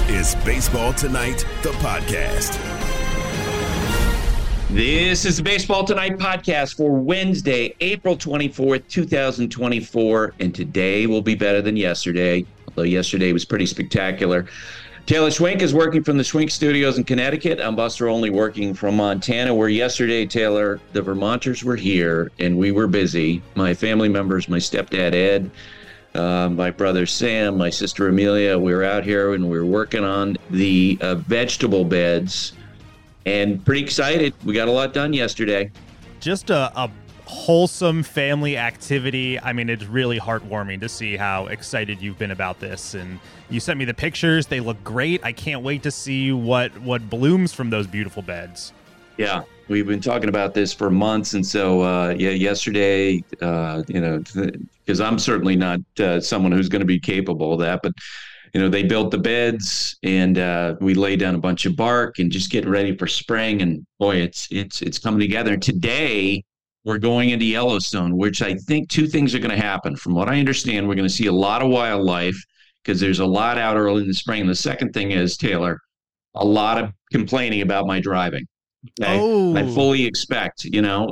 is Baseball Tonight, the podcast. This is the Baseball Tonight podcast for Wednesday, April 24th, 2024. And today will be better than yesterday, although yesterday was pretty spectacular. Taylor Schwenk is working from the Schwenk Studios in Connecticut. I'm Buster Olney working from Montana, where yesterday, Taylor, the Vermonters were here and we were busy. My family members, my stepdad, Ed, my brother Sam, my sister Amelia, we were out here and we were working on the vegetable beds and pretty excited. We got a lot done yesterday. Just a wholesome family activity. I mean, it's really heartwarming to see how excited you've been about this. And you sent me the pictures. They look great. I can't wait to see what blooms from those beautiful beds. Yeah. We've been talking about this for months. And so, yesterday, because I'm certainly not someone who's going to be capable of that, but, they built the beds and we laid down a bunch of bark and just getting ready for spring. And boy, it's coming together. And today we're going into Yellowstone, which I think two things are going to happen. From what I understand, we're going to see a lot of wildlife because there's a lot out early in the spring. And the second thing is, Taylor, a lot of complaining about my driving. Okay? Oh. I fully expect,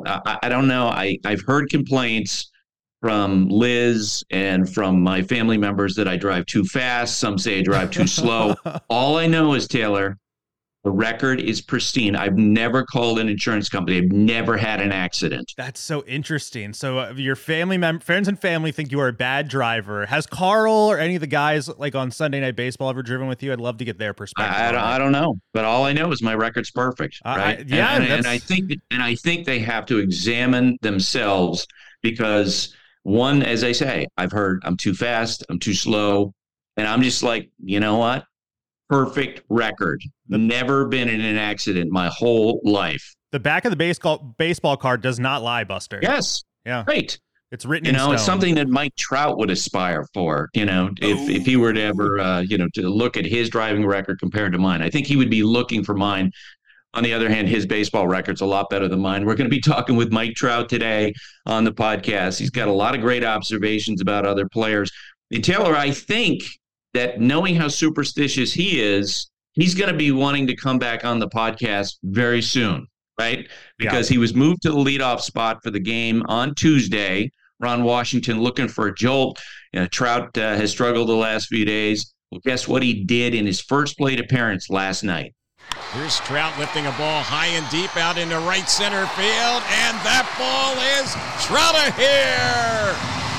I don't know. I've heard complaints from Liz and from my family members that I drive too fast. Some say I drive too slow. All I know is, Taylor, the record is pristine. I've never called an insurance company. I've never had an accident. That's so interesting. So your friends and family think you are a bad driver. Has Carl or any of the guys like on Sunday Night Baseball ever driven with you? I'd love to get their perspective. I don't know, but all I know is my record's perfect. Right? And I think they have to examine themselves because one, as I say, I've heard I'm too fast, I'm too slow, and I'm just like, you know what? Perfect record. Never been in an accident my whole life. The back of the baseball card does not lie, Buster. Yes. Yeah. Great. It's written in stone. It's something that Mike Trout would aspire for, if he were to ever, to look at his driving record compared to mine. I think he would be looking for mine. On the other hand, his baseball record's a lot better than mine. We're going to be talking with Mike Trout today on the podcast. He's got a lot of great observations about other players. And Taylor, I think that knowing how superstitious he is, he's going to be wanting to come back on the podcast very soon, right? Because he was moved to the leadoff spot for the game on Tuesday. Ron Washington looking for a jolt. Trout has struggled the last few days. Well, guess what he did in his first plate appearance last night? Here's Trout lifting a ball high and deep out into right center field, and that ball is Trout of here.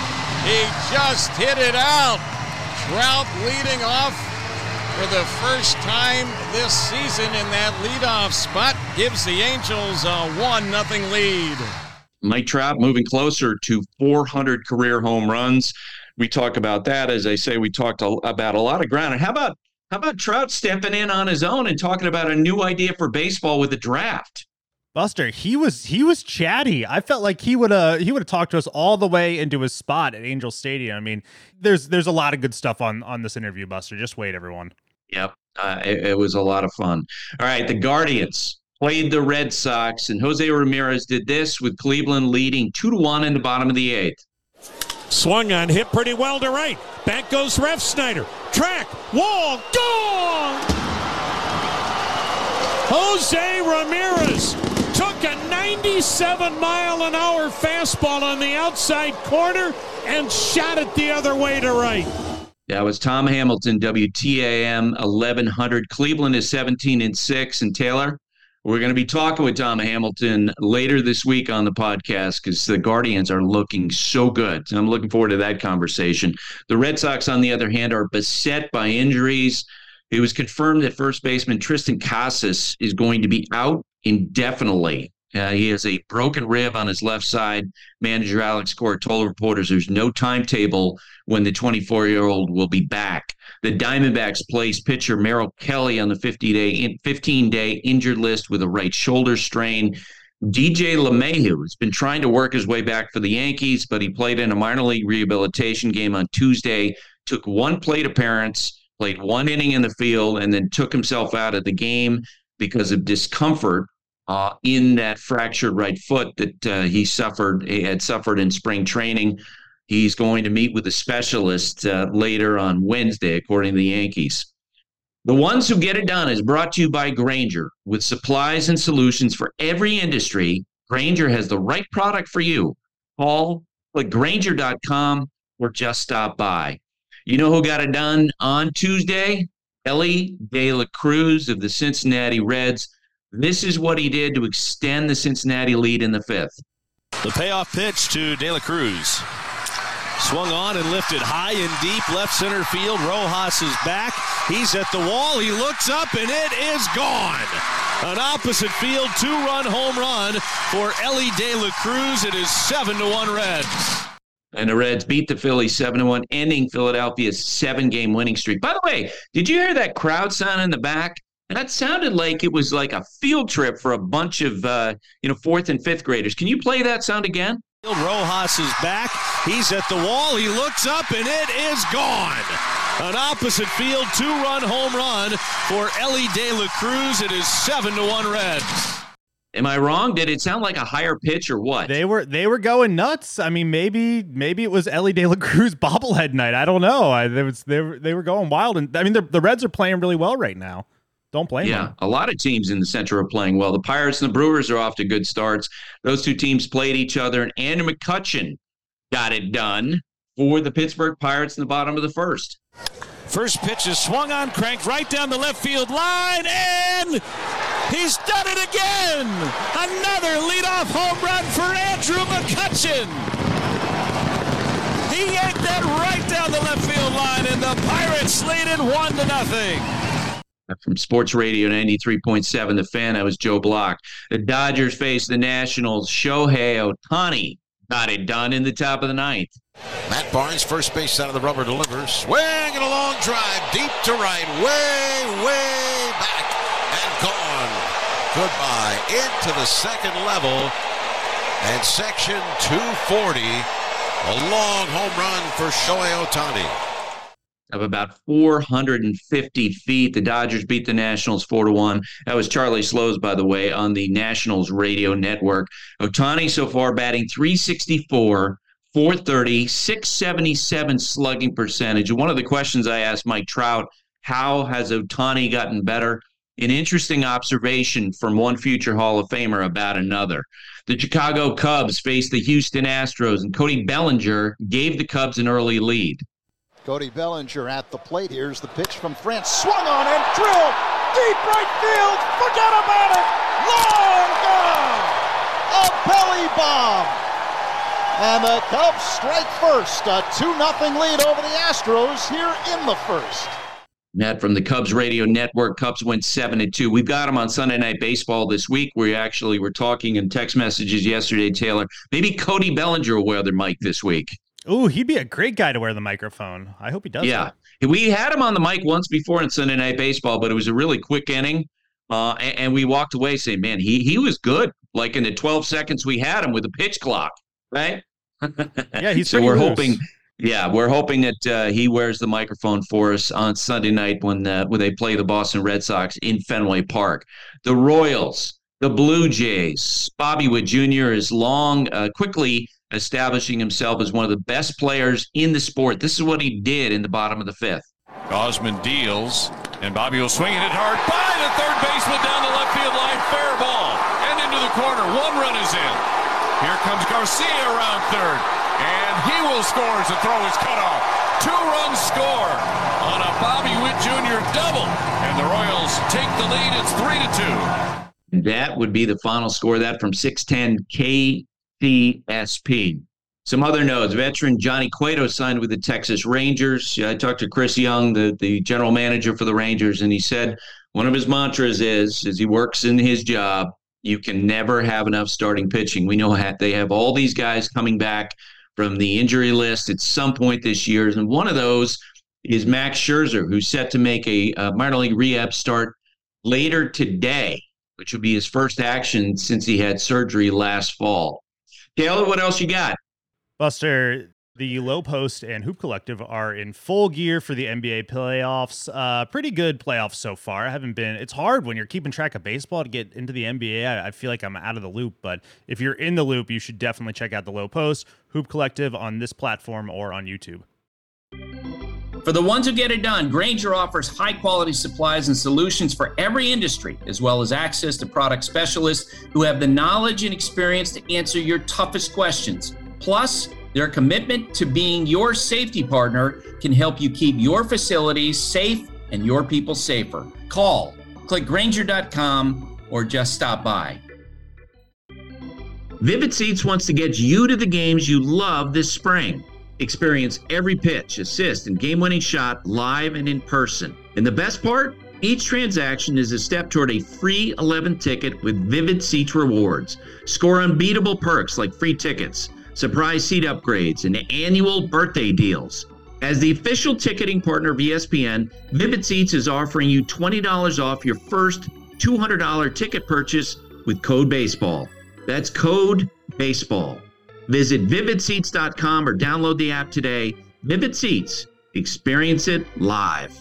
He just hit it out. Trout leading off for the first time this season in that leadoff spot gives the Angels a 1-0 lead. Mike Trout moving closer to 400 career home runs. We talk about that. As I say, we talked about a lot of ground. And how about Trout stepping in on his own and talking about a new idea for baseball with the draft? Buster, he was chatty. I felt like he would have talked to us all the way into his spot at Angel Stadium. I mean, there's a lot of good stuff on this interview, Buster. Just wait, everyone. Yep, it was a lot of fun. All right, the Guardians played the Red Sox, and Jose Ramirez did this with Cleveland leading 2-1 in the bottom of the eighth. Swung on, hit pretty well to right. Back goes Refsnyder. Track, wall, gone! Jose Ramirez took a 97-mile-an-hour fastball on the outside corner and shot it the other way to right. That was Tom Hamilton, WTAM 1100. Cleveland is 17-6. And Taylor, we're going to be talking with Tom Hamilton later this week on the podcast because the Guardians are looking so good. So I'm looking forward to that conversation. The Red Sox, on the other hand, are beset by injuries. It was confirmed that first baseman Triston Casas is going to be out indefinitely. He has a broken rib on his left side. Manager Alex Cora told reporters there's no timetable when the 24-year-old will be back. The Diamondbacks placed pitcher Merrill Kelly on the 15-day injured list with a right shoulder strain. DJ LeMahieu has been trying to work his way back for the Yankees, but he played in a minor league rehabilitation game on Tuesday, took one plate appearance, played one inning in the field, and then took himself out of the game because of discomfort in that fractured right foot that he had suffered in spring training. He's going to meet with a specialist later on Wednesday, according to the Yankees. The Ones Who Get It Done is brought to you by Grainger. With supplies and solutions for every industry, Grainger has the right product for you. Call, click Grainger.com, or just stop by. You know who got it done on Tuesday? Elly De La Cruz of the Cincinnati Reds. This is what he did to extend the Cincinnati lead in the fifth. The payoff pitch to De La Cruz. Swung on and lifted high and deep left center field. Rojas is back. He's at the wall. He looks up and it is gone. An opposite field 2-run home run for Elly De La Cruz. It is 7-1 Reds. And the Reds beat the Phillies 7-1, ending Philadelphia's 7-game winning streak. By the way, did you hear that crowd sound in the back? That sounded like it was like a field trip for a bunch of, 4th and 5th graders. Can you play that sound again? Rojas is back. He's at the wall. He looks up and it is gone. An opposite field 2-run home run for Elly De La Cruz. It is 7-1 Reds. Am I wrong? Did it sound like a higher pitch or what? They were going nuts. I mean, maybe it was Elly De La Cruz bobblehead night. I don't know. They were going wild, and I mean the Reds are playing really well right now. Don't blame them. A lot of teams in the Central are playing well. The Pirates and the Brewers are off to good starts. Those two teams played each other, and Andrew McCutchen got it done for the Pittsburgh Pirates in the bottom of the first. First pitch is swung on, cranked right down the left field line, and he's done it again! Another leadoff home run for Andrew McCutchen! He yanked that right down the left field line, and the Pirates lead it 1-0. From Sports Radio 93.7, The Fan, I was Joe Block. The Dodgers face the Nationals. Shohei Ohtani got it done in the top of the ninth. Matt Barnes, first base side of the rubber, delivers. Swing and a long drive, deep to right, way back and gone. Goodbye into the second level and section 240. A long home run for Shohei Ohtani. Of about 450 feet. The Dodgers beat the Nationals 4-1. That was Charlie Slows, by the way, on the Nationals radio network. Ohtani so far batting .364, .430, .677 slugging percentage. And one of the questions I asked Mike Trout, how has Ohtani gotten better? An interesting observation from one future Hall of Famer about another. The Chicago Cubs faced the Houston Astros, and Cody Bellinger gave the Cubs an early lead. Cody Bellinger at the plate. Here's the pitch from France. Swung on and drilled. Deep right field. Forget about it. Long gone. A belly bomb. And the Cubs strike first. A 2-0 lead over the Astros here in the first. Matt from the Cubs radio network. Cubs went 7-2. We've got them on Sunday Night Baseball this week. We actually were talking in text messages yesterday, Taylor. Maybe Cody Bellinger will wear the mic this week. Ooh, he'd be a great guy to wear the microphone. I hope he does. Yeah. We had him on the mic once before in Sunday Night Baseball, but it was a really quick inning. And we walked away saying, man, he was good. Like in the 12 seconds we had him with the pitch clock, right? Yeah, he's so we're hoping that he wears the microphone for us on Sunday night when they play the Boston Red Sox in Fenway Park. The Royals, the Blue Jays, Bobby Witt Jr. is quickly establishing himself as one of the best players in the sport. This is what he did in the bottom of the fifth. Osmond deals, and Bobby will swing it hard by the third baseman down the left field line. Fair ball, and into the corner. 1 run is in. Here comes Garcia around third, and he will score as the throw is cut off. 2-run score on a Bobby Witt Jr. double, and the Royals take the lead. It's 3-2. That would be the final score. That from 610 KCSP. Some other notes. Veteran Johnny Cueto signed with the Texas Rangers. I talked to Chris Young, the general manager for the Rangers, and he said one of his mantras is, as he works in his job, you can never have enough starting pitching. We know they have all these guys coming back from the injury list at some point this year, and one of those is Max Scherzer, who's set to make a minor league rehab start later today, which will be his first action since he had surgery last fall. Taylor, what else you got? Buster, the Low Post and Hoop Collective are in full gear for the NBA playoffs. Pretty good playoffs so far. It's hard when you're keeping track of baseball to get into the NBA. I feel like I'm out of the loop, but if you're in the loop, you should definitely check out the Low Post, Hoop Collective on this platform or on YouTube. For the ones who get it done, Grainger offers high-quality supplies and solutions for every industry, as well as access to product specialists who have the knowledge and experience to answer your toughest questions. Plus, their commitment to being your safety partner can help you keep your facilities safe and your people safer. Call, click Grainger.com, or just stop by. Vivid Seats wants to get you to the games you love this spring. Experience every pitch, assist, and game-winning shot live and in person. And the best part? Each transaction is a step toward a free 11 ticket with Vivid Seats rewards. Score unbeatable perks like free tickets, surprise seat upgrades, and annual birthday deals. As the official ticketing partner of ESPN, Vivid Seats is offering you $20 off your first $200 ticket purchase with code BASEBALL. That's code BASEBALL. Visit vividseats.com or download the app today. Vivid Seats. Experience it live.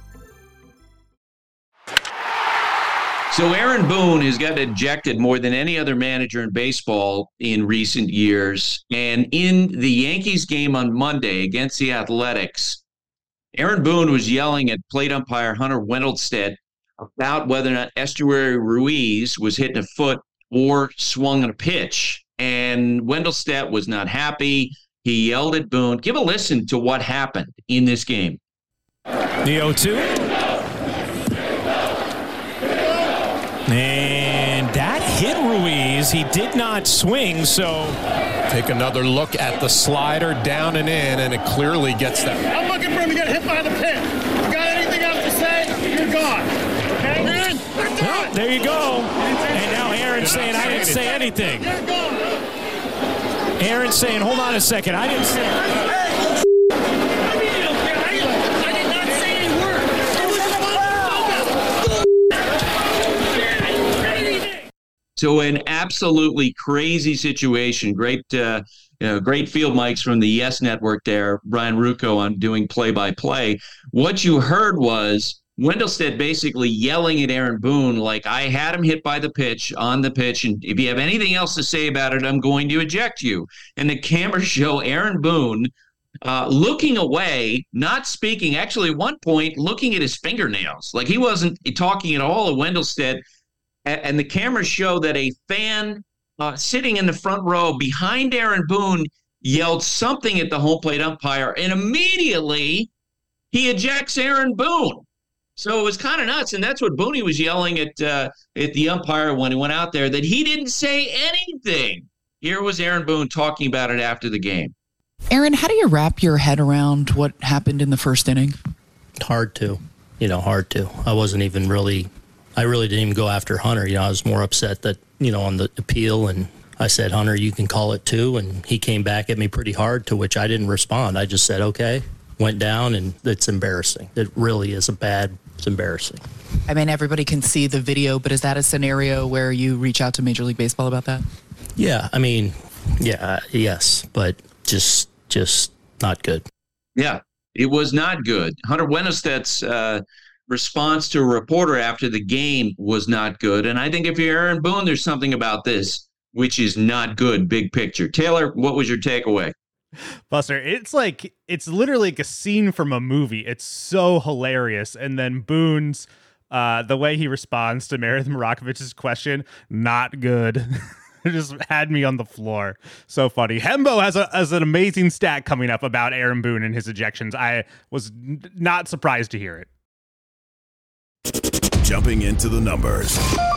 So Aaron Boone has gotten ejected more than any other manager in baseball in recent years. And in the Yankees game on Monday against the Athletics, Aaron Boone was yelling at plate umpire Hunter Wendelstedt about whether or not Estuary Ruiz was hitting a foot or swung on a pitch. And Wendelstedt was not happy. He yelled at Boone. Give a listen to what happened in this game. The 0-2. And that hit Ruiz. He did not swing, so... Take another look at the slider down and in, and it clearly gets that. I'm looking for him to get hit by the pitch. You got anything else to say? You're gone. Okay, man? Well, there you go. And now Aaron's saying, I didn't say anything. You're gone. Aaron's saying, hold on a second, I didn't say anything. I did not say any word. So an absolutely crazy situation. Great great field mics from the Yes Network there, Brian Rucco on doing play-by-play. What you heard was Wendelstedt basically yelling at Aaron Boone like, I had him hit by the pitch, on the pitch, and if you have anything else to say about it, I'm going to eject you. And the cameras show Aaron Boone looking away, not speaking, actually at one point looking at his fingernails. Like he wasn't talking at all at Wendelstedt. And the cameras show that a fan sitting in the front row behind Aaron Boone yelled something at the home plate umpire, and immediately he ejects Aaron Boone. So it was kind of nuts, and that's what Booney was yelling at the umpire when he went out there, that he didn't say anything. Here was Aaron Boone talking about it after the game. Aaron, how do you wrap your head around what happened in the first inning? Hard to. I really didn't even go after Hunter. I was more upset that, on the appeal, and I said, Hunter, you can call it too. And he came back at me pretty hard, to which I didn't respond. I just said, okay, went down, and it's embarrassing. It really is it's embarrassing. I mean, everybody can see the video, but is that a scenario where you reach out to Major League Baseball about that? Yeah, yes, but just not good. Yeah, it was not good. Hunter Wendelstedt's response to a reporter after the game was not good. And I think if you're Aaron Boone, there's something about this which is not good, big picture. Taylor, what was your takeaway? Buster, it's literally like a scene from a movie. It's so hilarious. And then Boone's, the way he responds to Meredith Marakovich's question, not good. It just had me on the floor. So funny. Hembo has an amazing stat coming up about Aaron Boone and his ejections. I was not surprised to hear it. Jumping into the numbers.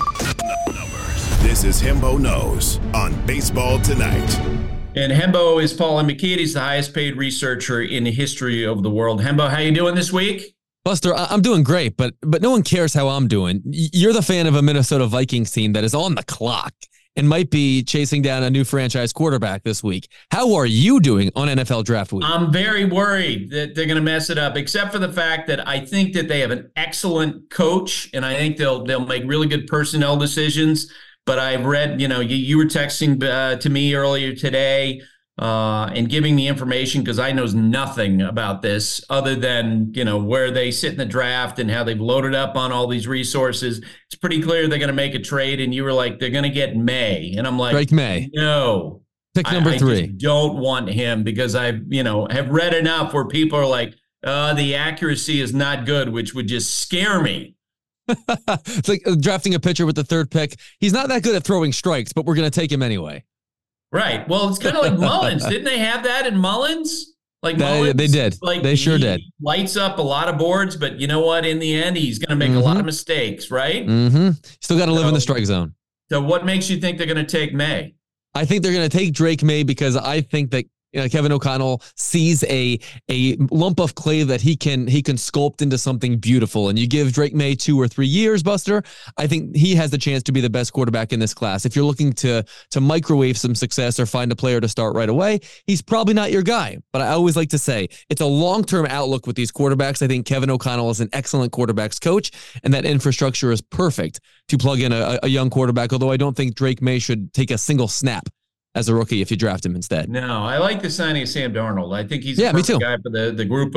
This is Hembo Knows on Baseball Tonight. And Hembo is Paul Mikides, the highest paid researcher in the history of the world. Hembo, how you doing this week? Buster, I'm doing great, but no one cares how I'm doing. You're the fan of a Minnesota Vikings team that is on the clock and might be chasing down a new franchise quarterback this week. How are you doing on NFL Draft Week? I'm very worried that they're going to mess it up, except for the fact that I think that they have an excellent coach, and I think they'll make really good personnel decisions. But I've read, you were texting to me earlier today and giving me information because I know nothing about this other than, where they sit in the draft and how they've loaded up on all these resources. It's pretty clear they're going to make a trade. And you were like, they're going to get May. And I'm like, Drake May. No. Pick number 3. I just don't want him because I have read enough where people are like, The accuracy is not good, which would just scare me. It's like drafting a pitcher with the third pick. He's not that good at throwing strikes, but we're going to take him anyway. Right. Well, it's kind of like Mullins. Didn't they have that in Mullins? Mullins, they did. They sure did. Lights up a lot of boards, but you know what? In the end, he's going to make a lot of mistakes, right? Still got to live in the strike zone. So what makes you think they're going to take May? I think they're going to take Drake May because I think that Kevin O'Connell sees a lump of clay that he can sculpt into something beautiful. And you give Drake May 2 or 3 years, Buster, I think he has the chance to be the best quarterback in this class. If you're looking to microwave some success or find a player to start right away, he's probably not your guy. But I always like to say it's a long-term outlook with these quarterbacks. I think Kevin O'Connell is an excellent quarterbacks coach, and that infrastructure is perfect to plug in a young quarterback, although I don't think Drake May should take a single snap as a rookie if you draft him instead. No, I like the signing of Sam Darnold. I think he's the perfect guy for the group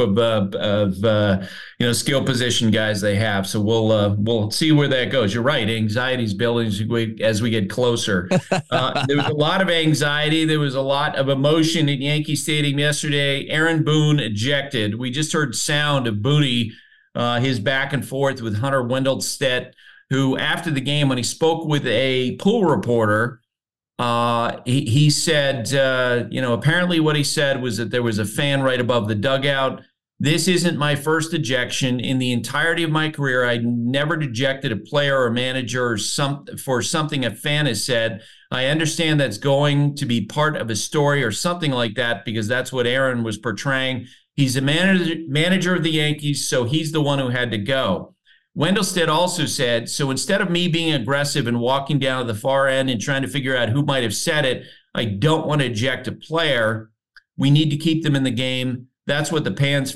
of skill position guys they have. So we'll see where that goes. You're right. Anxiety's building as we get closer. There was a lot of anxiety. There was a lot of emotion at Yankee Stadium yesterday. Aaron Boone ejected. We just heard sound of Booney, his back and forth with Hunter Wendelstedt, who after the game, when he spoke with a pool reporter, he said, apparently what he said was that there was a fan right above the dugout. This isn't my first ejection. In the entirety of my career, I never ejected a player or manager for something a fan has said. I understand that's going to be part of a story or something like that, because that's what Aaron was portraying. He's a manager of the Yankees, so he's the one who had to go. Wendelstedt also said, so instead of me being aggressive and walking down to the far end and trying to figure out who might have said it, I don't want to eject a player. We need to keep them in the game. That's what the fans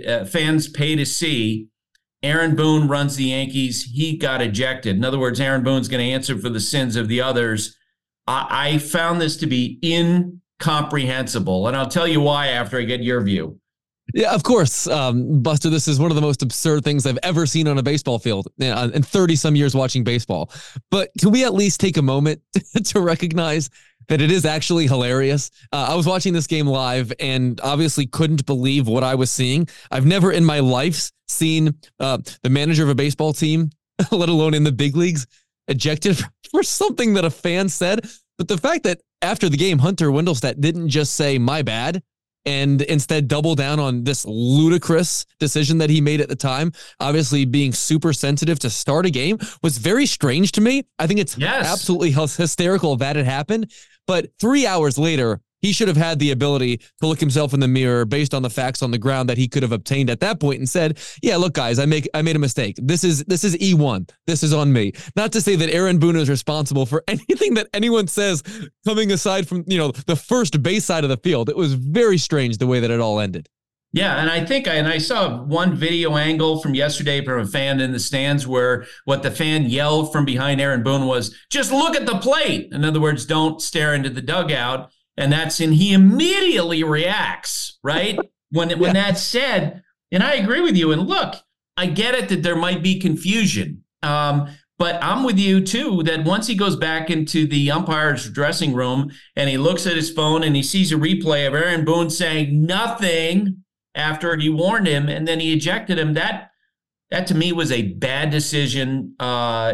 pay to see. Aaron Boone runs the Yankees. He got ejected. In other words, Aaron Boone's going to answer for the sins of the others. I found this to be incomprehensible, and I'll tell you why after I get your view. Yeah, of course, Buster, this is one of the most absurd things I've ever seen on a baseball field in 30-some years watching baseball. But can we at least take a moment to recognize that it is actually hilarious? I was watching this game live and obviously couldn't believe what I was seeing. I've never in my life seen the manager of a baseball team, let alone in the big leagues, ejected for something that a fan said. But the fact that after the game, Hunter Wendelstedt didn't just say, my bad, and instead double down on this ludicrous decision that he made at the time, obviously being super sensitive to start a game, was very strange to me. I think it's absolutely hysterical that it happened. But 3 hours later, he should have had the ability to look himself in the mirror based on the facts on the ground that he could have obtained at that point and said, yeah, look, guys, I made a mistake. This is E1. This is on me. Not to say that Aaron Boone is responsible for anything that anyone says coming aside from, the first base side of the field. It was very strange the way that it all ended. Yeah, and I saw one video angle from yesterday from a fan in the stands where what the fan yelled from behind Aaron Boone was, just look at the plate. In other words, don't stare into the dugout. And he immediately reacts, right? When that's said, and I agree with you. And look, I get it that there might be confusion. But I'm with you too, that once he goes back into the umpire's dressing room and he looks at his phone and he sees a replay of Aaron Boone saying nothing after he warned him and then he ejected him, that to me was a bad decision, that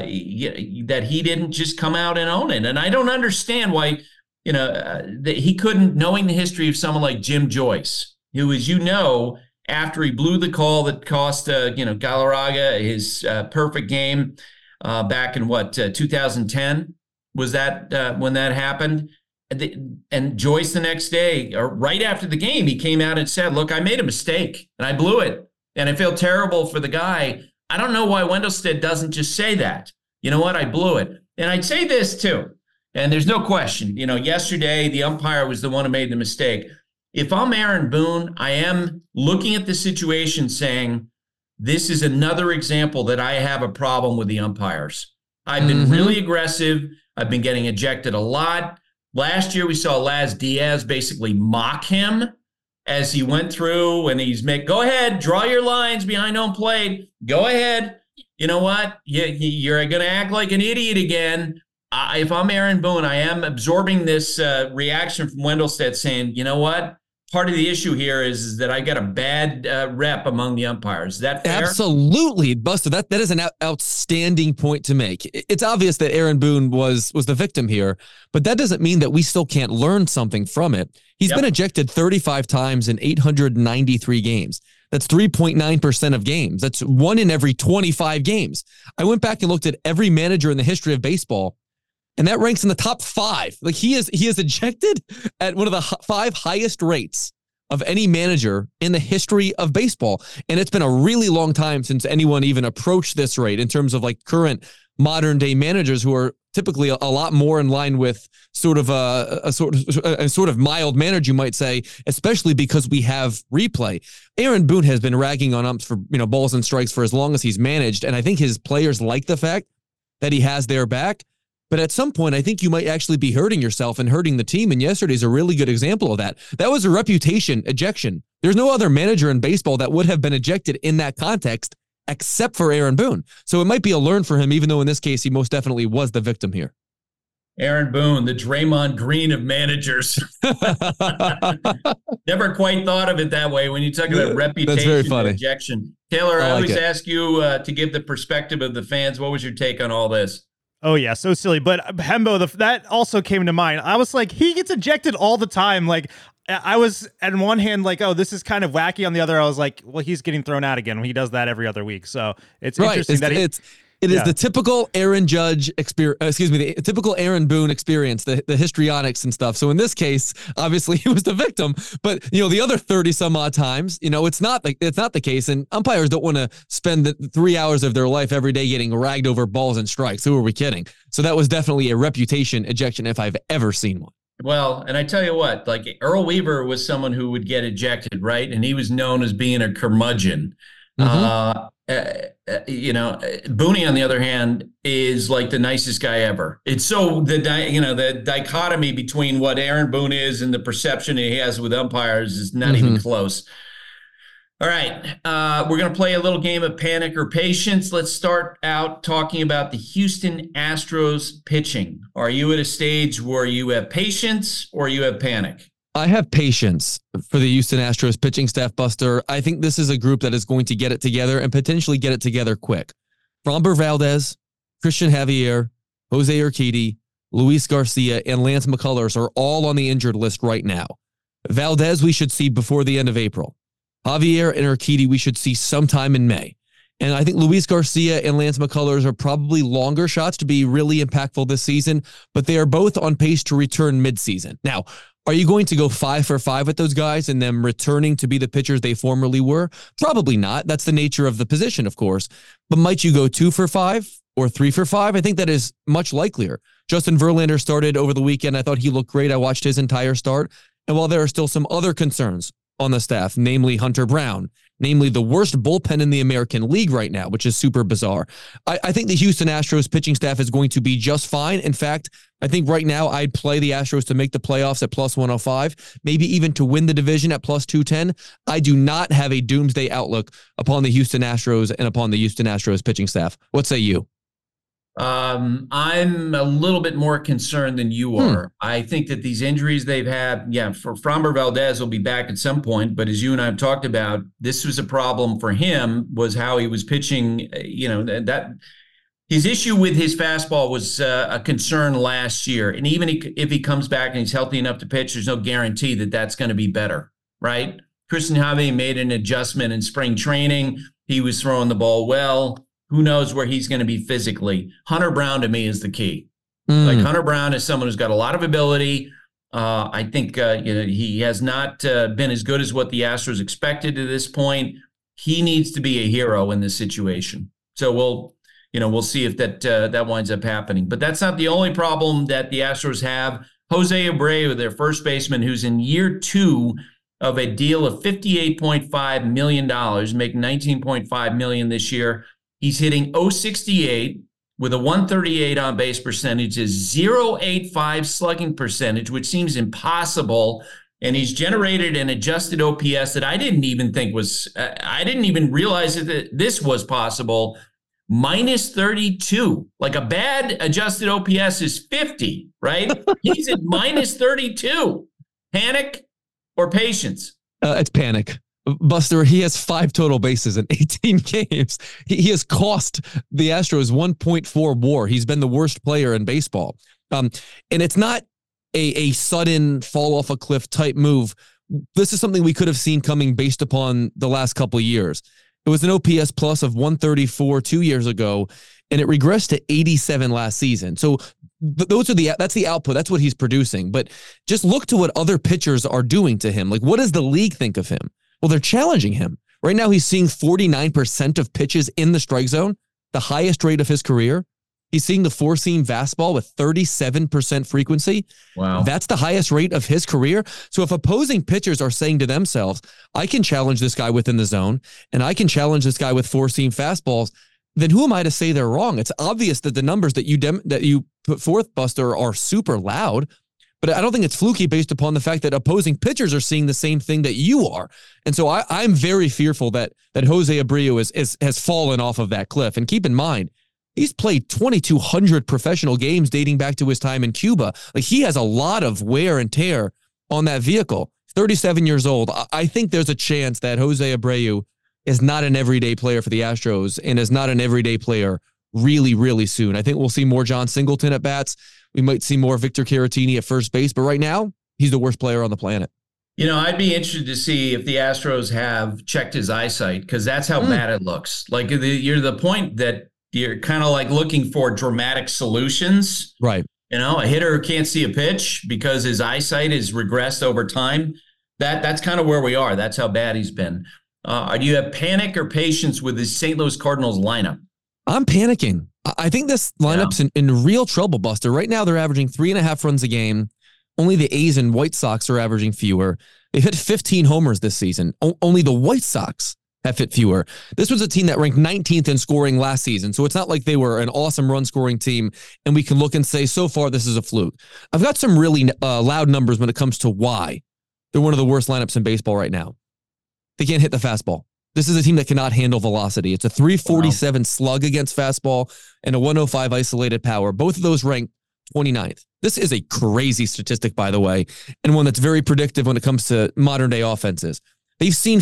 he didn't just come out and own it. And I don't understand why, that he couldn't, knowing the history of someone like Jim Joyce, who, as after he blew the call that cost, Galarraga his perfect game back in 2010, was that when that happened? And Joyce the next day, or right after the game, he came out and said, look, I made a mistake and I blew it. And I feel terrible for the guy. I don't know why Wendelstedt doesn't just say that. You know what? I blew it. And I'd say this too. And there's no question, yesterday the umpire was the one who made the mistake. If I'm Aaron Boone, I am looking at the situation saying, this is another example that I have a problem with the umpires. I've been really aggressive. I've been getting ejected a lot. Last year, we saw Laz Diaz basically mock him as he went through and go ahead, draw your lines behind home plate. Go ahead. You know what? You're going to act like an idiot again. If I'm Aaron Boone, I am absorbing this reaction from Wendelstedt saying, you know what? part of the issue here is that I got a bad rep among the umpires. Is that fair? Absolutely, Buster. That is an outstanding point to make. It's obvious that Aaron Boone was the victim here, but that doesn't mean that we still can't learn something from it. He's been ejected 35 times in 893 games. That's 3.9% of games. That's 1 in every 25 games. I went back and looked at every manager in the history of baseball, and that ranks in the top 5. Like he is ejected at one of the 5 highest rates of any manager in the history of baseball. And it's been a really long time since anyone even approached this rate in terms of like current modern day managers who are typically a lot more in line with sort of a sort of mild mannered, you might say, especially because we have replay. Aaron Boone has been ragging on umps for, balls and strikes for as long as he's managed. And I think his players like the fact that he has their back. But at some point, I think you might actually be hurting yourself and hurting the team. And yesterday's a really good example of that. That was a reputation ejection. There's no other manager in baseball that would have been ejected in that context except for Aaron Boone. So it might be a learn for him, even though in this case, he most definitely was the victim here. Aaron Boone, the Draymond Green of managers. Never quite thought of it that way when you talk about reputation ejection. Taylor, I always ask you to give the perspective of the fans. What was your take on all this? Oh, yeah, so silly. But Hembo, that also came to mind. I was like, he gets ejected all the time. Like, I was, on one hand, like, oh, this is kind of wacky. On the other, I was like, well, he's getting thrown out again. He does that every other week. So it's interesting that it is the typical Aaron Judge experience, the typical Aaron Boone experience, the histrionics and stuff. So in this case, obviously he was the victim, but the other 30 some odd times, it's not the case. And umpires don't want to spend the 3 hours of their life every day getting ragged over balls and strikes. Who are we kidding? So that was definitely a reputation ejection if I've ever seen one. Well, and I tell you what, like Earl Weaver was someone who would get ejected, right? And he was known as being a curmudgeon. Mm-hmm. Booney, on the other hand, is like the nicest guy ever. It's so the dichotomy between what Aaron Boone is and the perception he has with umpires is not even close. All right, we're going to play a little game of panic or patience. Let's start out talking about the Houston Astros pitching. Are you at a stage where you have patience or you have panic? I have patience for the Houston Astros pitching staff, Buster. I think this is a group that is going to get it together and potentially get it together quick. Framber Valdez, Christian Javier, Jose Urquidy, Luis Garcia, and Lance McCullers are all on the injured list right now. Valdez we should see before the end of April. Javier and Urquidy we should see sometime in May. And I think Luis Garcia and Lance McCullers are probably longer shots to be really impactful this season, but they are both on pace to return midseason. Now, are you going to go 5 for 5 with those guys and them returning to be the pitchers they formerly were? Probably not. That's the nature of the position, of course. But might you go 2 for 5 or 3 for 5? I think that is much likelier. Justin Verlander started over the weekend. I thought he looked great. I watched his entire start. And while there are still some other concerns on the staff, namely Hunter Brown, namely the worst bullpen in the American League right now, which is super bizarre. I think the Houston Astros pitching staff is going to be just fine. In fact, I think right now I'd play the Astros to make the playoffs at plus 105, maybe even to win the division at plus 210. I do not have a doomsday outlook upon the Houston Astros and upon the Houston Astros pitching staff. What say you? I'm a little bit more concerned than you are. I think that these injuries they've had, for Framber Valdez will be back at some point, but as you and I have talked about, this was a problem for him, was how he was pitching, that his issue with his fastball was a concern last year. And even if he comes back and he's healthy enough to pitch, there's no guarantee that that's going to be better, right? Christian Javier made an adjustment in spring training. He was throwing the ball well. Who knows where he's going to be physically? Hunter Brown, to me, is the key. Like Hunter Brown is someone who's got a lot of ability. I think he has not been as good as what the Astros expected to this point. He needs to be a hero in this situation. So we'll see if that winds up happening. But that's not the only problem that the Astros have. Jose Abreu, their first baseman, who's in year 2 of a deal of $58.5 million, making $19.5 million this year. He's hitting .068 with a 138 on base percentage, a .085 slugging percentage, which seems impossible. And he's generated an adjusted OPS that I didn't even realize that this was possible. Minus 32. Like a bad adjusted OPS is 50, right? He's at minus 32. Panic? or patience? It's panic. Buster, he has 5 total bases in 18 games. He has cost the Astros 1.4 WAR. He's been the worst player in baseball. And it's not a sudden fall off a cliff type move. This is something we could have seen coming based upon the last couple of years. It was an OPS plus of 134 2 years ago, and it regressed to 87 last season. So that's the output. That's what he's producing. But just look to what other pitchers are doing to him. Like, what does the league think of him? Well, they're challenging him. Right now, he's seeing 49% of pitches in the strike zone, the highest rate of his career. He's seeing the four-seam fastball with 37% frequency. Wow. That's the highest rate of his career. So if opposing pitchers are saying to themselves, I can challenge this guy within the zone, and I can challenge this guy with four-seam fastballs, then who am I to say they're wrong? It's obvious that the numbers that you put forth, Buster, are super loud. But I don't think it's fluky based upon the fact that opposing pitchers are seeing the same thing that you are. And so I'm very fearful that Jose Abreu has fallen off of that cliff. And keep in mind, he's played 2,200 professional games dating back to his time in Cuba. Like, he has a lot of wear and tear on that vehicle. 37 years old. I think there's a chance that Jose Abreu is not an everyday player for the Astros and is not an everyday player really, really soon. I think we'll see more John Singleton at bats. We might see more Victor Caratini at first base, but right now, he's the worst player on the planet. You know, I'd be interested to see if the Astros have checked his eyesight, because that's how bad it looks. Like, you're the point that you're kind of like looking for dramatic solutions. Right. You know, a hitter can't see a pitch because his eyesight has regressed over time. That's kind of where we are. That's how bad he's been. Do you have panic or patience with the St. Louis Cardinals lineup? I'm panicking. I think this lineup's in real trouble, Buster. Right now, they're averaging 3.5 runs a game. Only the A's and White Sox are averaging fewer. They've hit 15 homers this season. Only the White Sox have hit fewer. This was a team that ranked 19th in scoring last season, so it's not like they were an awesome run-scoring team, and we can look and say, so far, this is a fluke. I've got some really loud numbers when it comes to why they're one of the worst lineups in baseball right now. They can't hit the fastball. This is a team that cannot handle velocity. It's a 347 slug against fastball and a 105 isolated power. Both of those rank 29th. This is a crazy statistic, by the way, and one that's very predictive when it comes to modern day offenses. They've seen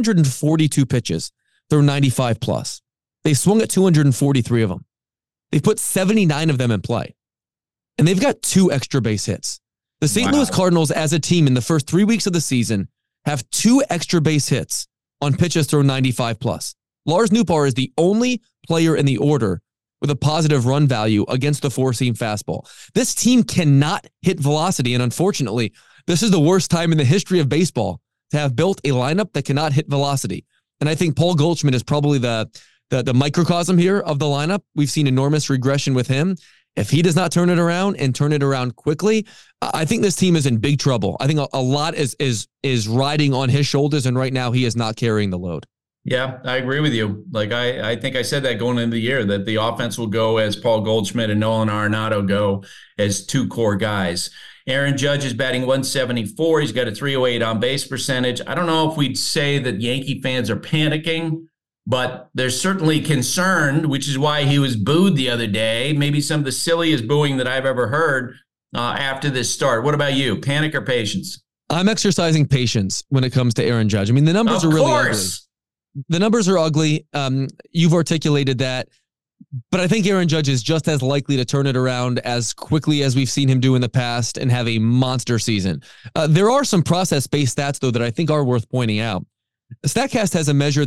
542 pitches through 95 plus. They swung at 243 of them. They've put 79 of them in play. And they've got 2 extra base hits. The St. Louis Cardinals as a team in the first 3 weeks of the season have 2 extra base hits on pitches thrown 95 plus. Lars Nootbaar is the only player in the order with a positive run value against the four-seam fastball. This team cannot hit velocity, and unfortunately, this is the worst time in the history of baseball to have built a lineup that cannot hit velocity. And I think Paul Goldschmidt is probably the microcosm here of the lineup. We've seen enormous regression with him. If he does not turn it around and turn it around quickly, I think this team is in big trouble. I think a lot is riding on his shoulders, and right now he is not carrying the load. Yeah, I agree with you. Like, I think I said that going into the year, that the offense will go as Paul Goldschmidt and Nolan Arenado go as 2 core guys. Aaron Judge is batting 174. He's got a 308 on base percentage. I don't know if we'd say that Yankee fans are panicking, but they're certainly concerned, which is why he was booed the other day. Maybe some of the silliest booing that I've ever heard after this start. What about you? Panic or patience? I'm exercising patience when it comes to Aaron Judge. I mean, the numbers are really ugly. The numbers are ugly. You've articulated that. But I think Aaron Judge is just as likely to turn it around as quickly as we've seen him do in the past and have a monster season. There are some process-based stats, though, that I think are worth pointing out. StatCast has a measure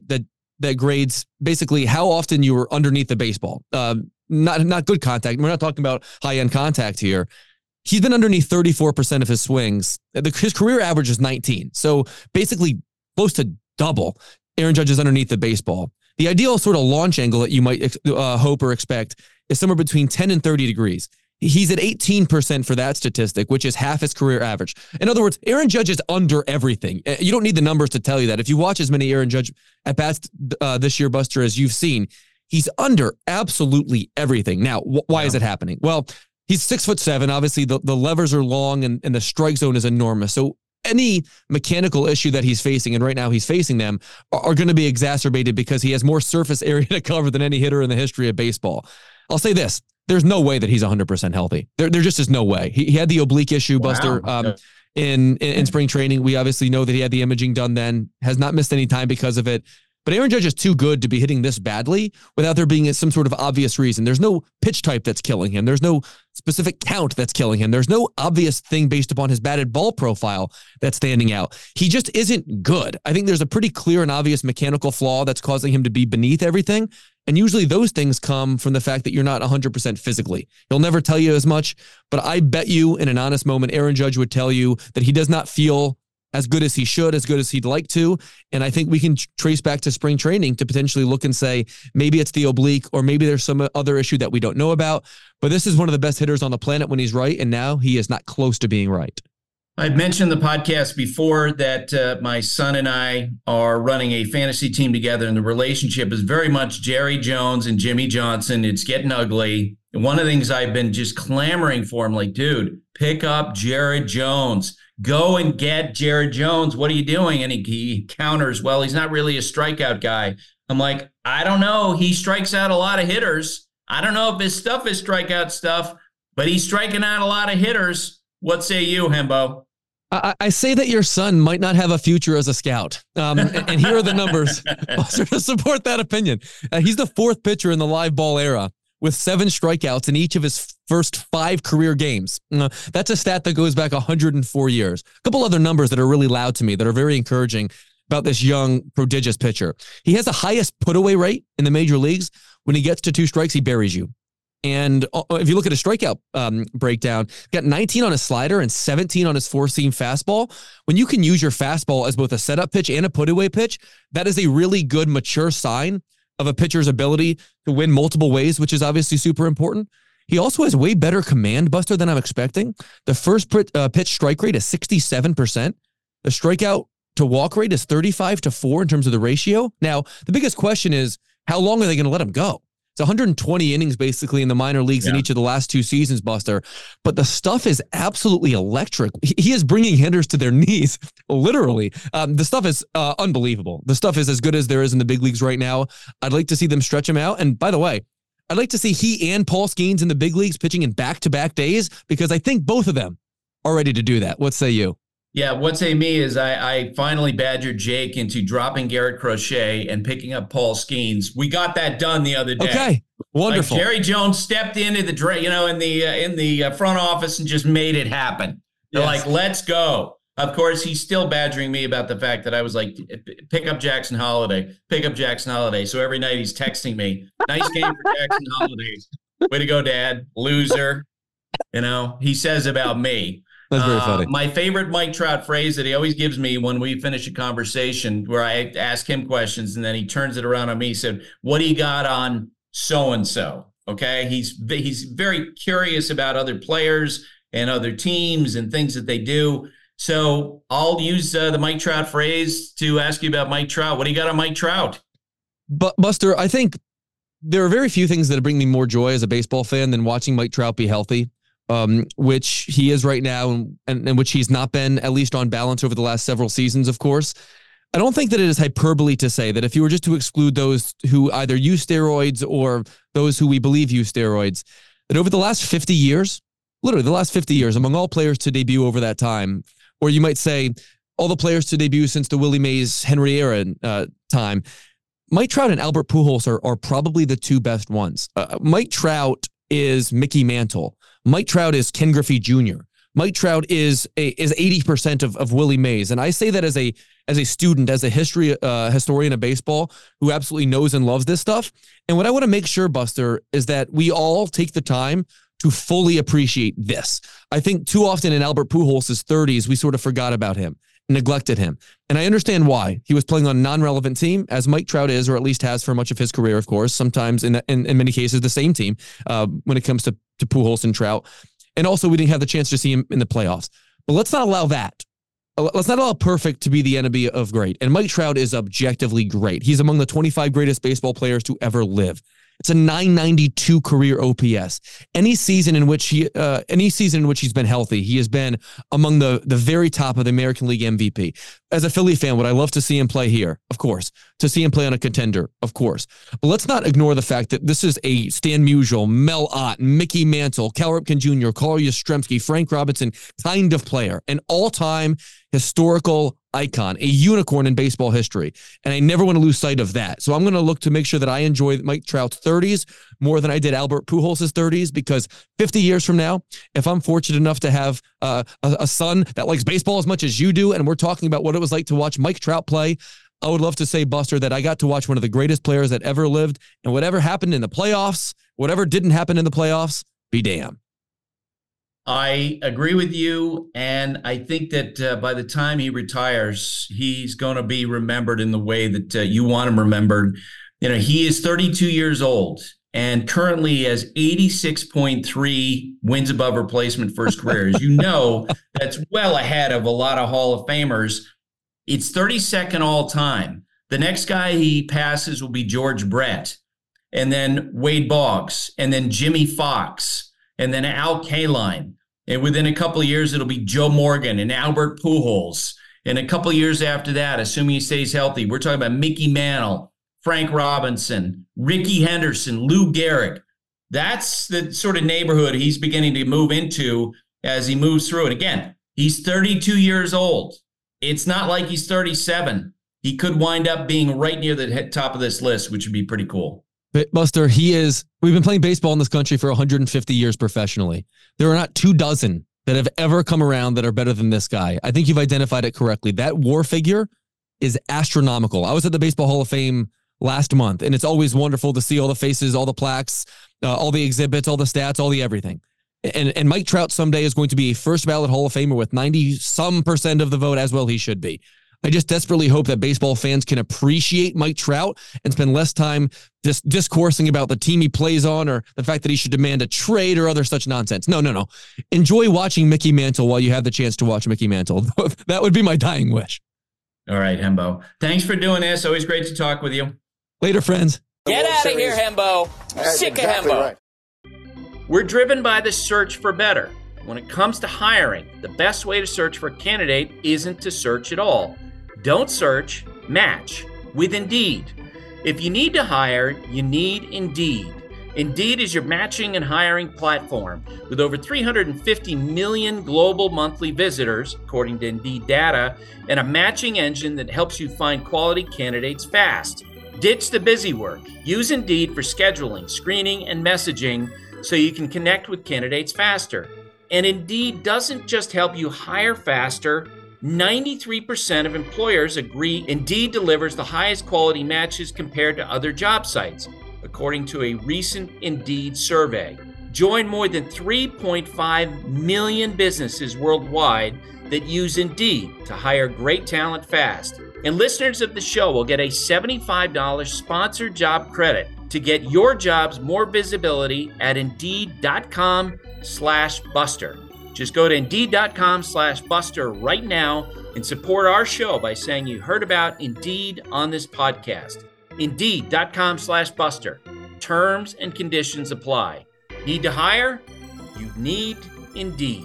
that grades basically how often you were underneath the baseball. Not good contact. We're not talking about high-end contact here. He's been underneath 34% of his swings. His career average is 19. So basically close to double Aaron Judge is underneath the baseball. The ideal sort of launch angle that you might hope or expect is somewhere between 10 and 30 degrees. He's at 18% for that statistic, which is half his career average. In other words, Aaron Judge is under everything. You don't need the numbers to tell you that. If you watch as many Aaron Judge at-bats this year, Buster, as you've seen, he's under absolutely everything. Now, why is it happening? Well, he's 6'7". Obviously, the levers are long and the strike zone is enormous. So any mechanical issue that he's facing, and right now he's facing them, are going to be exacerbated because he has more surface area to cover than any hitter in the history of baseball. I'll say this. There's no way that he's 100% healthy. There just is no way. He had the oblique issue, Buster. in spring training. We obviously know that he had the imaging done then, has not missed any time because of it. But Aaron Judge is too good to be hitting this badly without there being some sort of obvious reason. There's no pitch type that's killing him. There's no specific count that's killing him. There's no obvious thing based upon his batted ball profile that's standing out. He just isn't good. I think there's a pretty clear and obvious mechanical flaw that's causing him to be beneath everything. And usually those things come from the fact that you're not 100% physically. He'll never tell you as much, but I bet you in an honest moment, Aaron Judge would tell you that he does not feel as good as he should, as good as he'd like to. And I think we can trace back to spring training to potentially look and say, maybe it's the oblique or maybe there's some other issue that we don't know about. But this is one of the best hitters on the planet when he's right. And now he is not close to being right. I've mentioned the podcast before that my son and I are running a fantasy team together, and the relationship is very much Jerry Jones and Jimmy Johnson. It's getting ugly. And one of the things I've been just clamoring for, I'm like, dude, pick up Jared Jones. Go and get Jared Jones. What are you doing? And he counters, well, he's not really a strikeout guy. I'm like, I don't know. He strikes out a lot of hitters. I don't know if his stuff is strikeout stuff, but he's striking out a lot of hitters. What say you, Hembo? I say that your son might not have a future as a scout. And here are the numbers to support that opinion. He's the fourth pitcher in the live ball era with 7 strikeouts in each of his first 5 career games. That's a stat that goes back 104 years. A couple other numbers that are really loud to me that are very encouraging about this young, prodigious pitcher. He has the highest put-away rate in the major leagues. When he gets to 2 strikes, he buries you. And if you look at his strikeout breakdown, got 19 on his slider and 17 on his four-seam fastball. When you can use your fastball as both a setup pitch and a put-away pitch, that is a really good, mature sign of a pitcher's ability to win multiple ways, which is obviously super important. He also has way better command, Buster, than I'm expecting. The first pitch strike rate is 67%. The strikeout to walk rate is 35-4 in terms of the ratio. Now, the biggest question is, how long are they going to let him go? It's 120 innings basically in the minor leagues in each of the last 2 seasons, Buster. But the stuff is absolutely electric. He is bringing hitters to their knees, literally. The stuff is unbelievable. The stuff is as good as there is in the big leagues right now. I'd like to see them stretch him out. And by the way, I'd like to see he and Paul Skeens in the big leagues pitching in back-to-back days because I think both of them are ready to do that. What say you? Yeah, what say me is I finally badgered Jake into dropping Garrett Crochet and picking up Paul Skeens. We got that done the other day. Okay, wonderful. Like Jerry Jones stepped into the in the front office and just made it happen. They're like, let's go. Of course, he's still badgering me about the fact that I was like, pick up Jackson Holiday. So every night he's texting me, nice game for Jackson Holiday. Way to go, Dad. Loser. He says about me. That's very funny. My favorite Mike Trout phrase that he always gives me when we finish a conversation where I ask him questions and then he turns it around on me. He said, what do you got on so-and-so? Okay. He's very curious about other players and other teams and things that they do. So I'll use the Mike Trout phrase to ask you about Mike Trout. What do you got on Mike Trout? But Buster, I think there are very few things that bring me more joy as a baseball fan than watching Mike Trout be healthy. Which he is right now and which he's not been, at least on balance over the last several seasons, of course. I don't think that it is hyperbole to say that if you were just to exclude those who either use steroids or those who we believe use steroids, that over the last 50 years, literally the last 50 years, among all players to debut over that time, or you might say all the players to debut since the Willie Mays Henry era time, Mike Trout and Albert Pujols are probably the 2 best ones. Mike Trout is Mickey Mantle. Mike Trout is Ken Griffey Jr. Mike Trout is 80% of Willie Mays. And I say that as a student, as a historian of baseball who absolutely knows and loves this stuff. And what I want to make sure, Buster, is that we all take the time to fully appreciate this. I think too often in Albert Pujols' 30s, we sort of forgot about him, neglected him. And I understand why. He was playing on a non-relevant team, as Mike Trout is, or at least has for much of his career, of course, sometimes in many cases the same team when it comes to Pujols and Trout. And also we didn't have the chance to see him in the playoffs. But let's not allow that. Let's not allow perfect to be the enemy of great. And Mike Trout is objectively great. He's among the 25 greatest baseball players to ever live. It's a 992 career OPS. Any season in which he's been healthy, he has been among the very top of the American League MVP. As a Philly fan, would I love to see him play here? Of course. To see him play on a contender? Of course. But let's not ignore the fact that this is a Stan Musial, Mel Ott, Mickey Mantle, Cal Ripken Jr., Carl Yastrzemski, Frank Robinson kind of player, an all-time historical icon, a unicorn in baseball history. And I never want to lose sight of that. So I'm going to look to make sure that I enjoy Mike Trout's 30s more than I did Albert Pujols' 30s, because 50 years from now, if I'm fortunate enough to have a son that likes baseball as much as you do, and we're talking about what it was like to watch Mike Trout play, I would love to say, Buster, that I got to watch one of the greatest players that ever lived, and whatever happened in the playoffs, whatever didn't happen in the playoffs, be damned. I agree with you, and I think that by the time he retires, he's going to be remembered in the way that you want him remembered. He is 32 years old and currently has 86.3 wins above replacement for his career. As you know, that's well ahead of a lot of Hall of Famers. It's 32nd all time. The next guy he passes will be George Brett, and then Wade Boggs, and then Jimmy Fox, and then Al Kaline. And within a couple of years, it'll be Joe Morgan and Albert Pujols. And a couple of years after that, assuming he stays healthy, we're talking about Mickey Mantle, Frank Robinson, Rickey Henderson, Lou Gehrig. That's the sort of neighborhood he's beginning to move into as he moves through it. Again, he's 32 years old. It's not like he's 37. He could wind up being right near the top of this list, which would be pretty cool. But Buster, we've been playing baseball in this country for 150 years professionally. There are not 24 that have ever come around that are better than this guy. I think you've identified it correctly. That WAR figure is astronomical. I was at the Baseball Hall of Fame last month, and it's always wonderful to see all the faces, all the plaques, all the exhibits, all the stats, all the everything. And Mike Trout someday is going to be a first ballot Hall of Famer with 90% of the vote, as well he should be. I just desperately hope that baseball fans can appreciate Mike Trout and spend less time just discoursing about the team he plays on or the fact that he should demand a trade or other such nonsense. No. Enjoy watching Mickey Mantle while you have the chance to watch Mickey Mantle. That would be my dying wish. All right, Hembo. Thanks for doing this. Always great to talk with you. Later, friends. Get out of here, Hembo. Sick of Hembo. Right. We're driven by the search for better. When it comes to hiring, the best way to search for a candidate isn't to search at all. Don't search, match with Indeed. If you need to hire, you need Indeed. Indeed is your matching and hiring platform with over 350 million global monthly visitors, according to Indeed data, and a matching engine that helps you find quality candidates fast. Ditch the busy work. Use Indeed for scheduling, screening, and messaging so you can connect with candidates faster. And Indeed doesn't just help you hire faster. 93% of employers agree Indeed delivers the highest quality matches compared to other job sites, according to a recent Indeed survey. Join more than 3.5 million businesses worldwide that use Indeed to hire great talent fast. And listeners of the show will get a $75 sponsored job credit to get your jobs more visibility at Indeed.com/Buster. Just go to Indeed.com/Buster right now and support our show by saying you heard about Indeed on this podcast. Indeed.com/Buster. Terms and conditions apply. Need to hire? You need Indeed.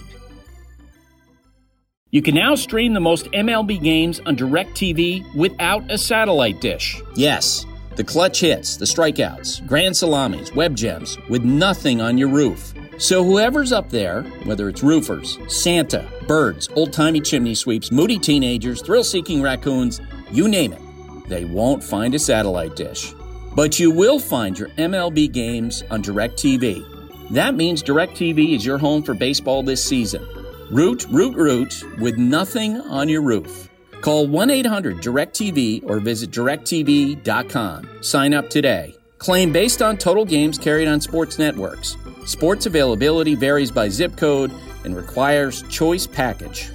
You can now stream the most MLB games on DirecTV without a satellite dish. Yes, the clutch hits, the strikeouts, grand salamis, web gems, with nothing on your roof. So whoever's up there, whether it's roofers, Santa, birds, old-timey chimney sweeps, moody teenagers, thrill-seeking raccoons, you name it, they won't find a satellite dish. But you will find your MLB games on DirecTV. That means DirecTV is your home for baseball this season. Root with nothing on your roof. Call 1-800-DIRECTV or visit directtv.com. Sign up today. Claim based on total games carried on sports networks. Sports availability varies by zip code and requires choice package.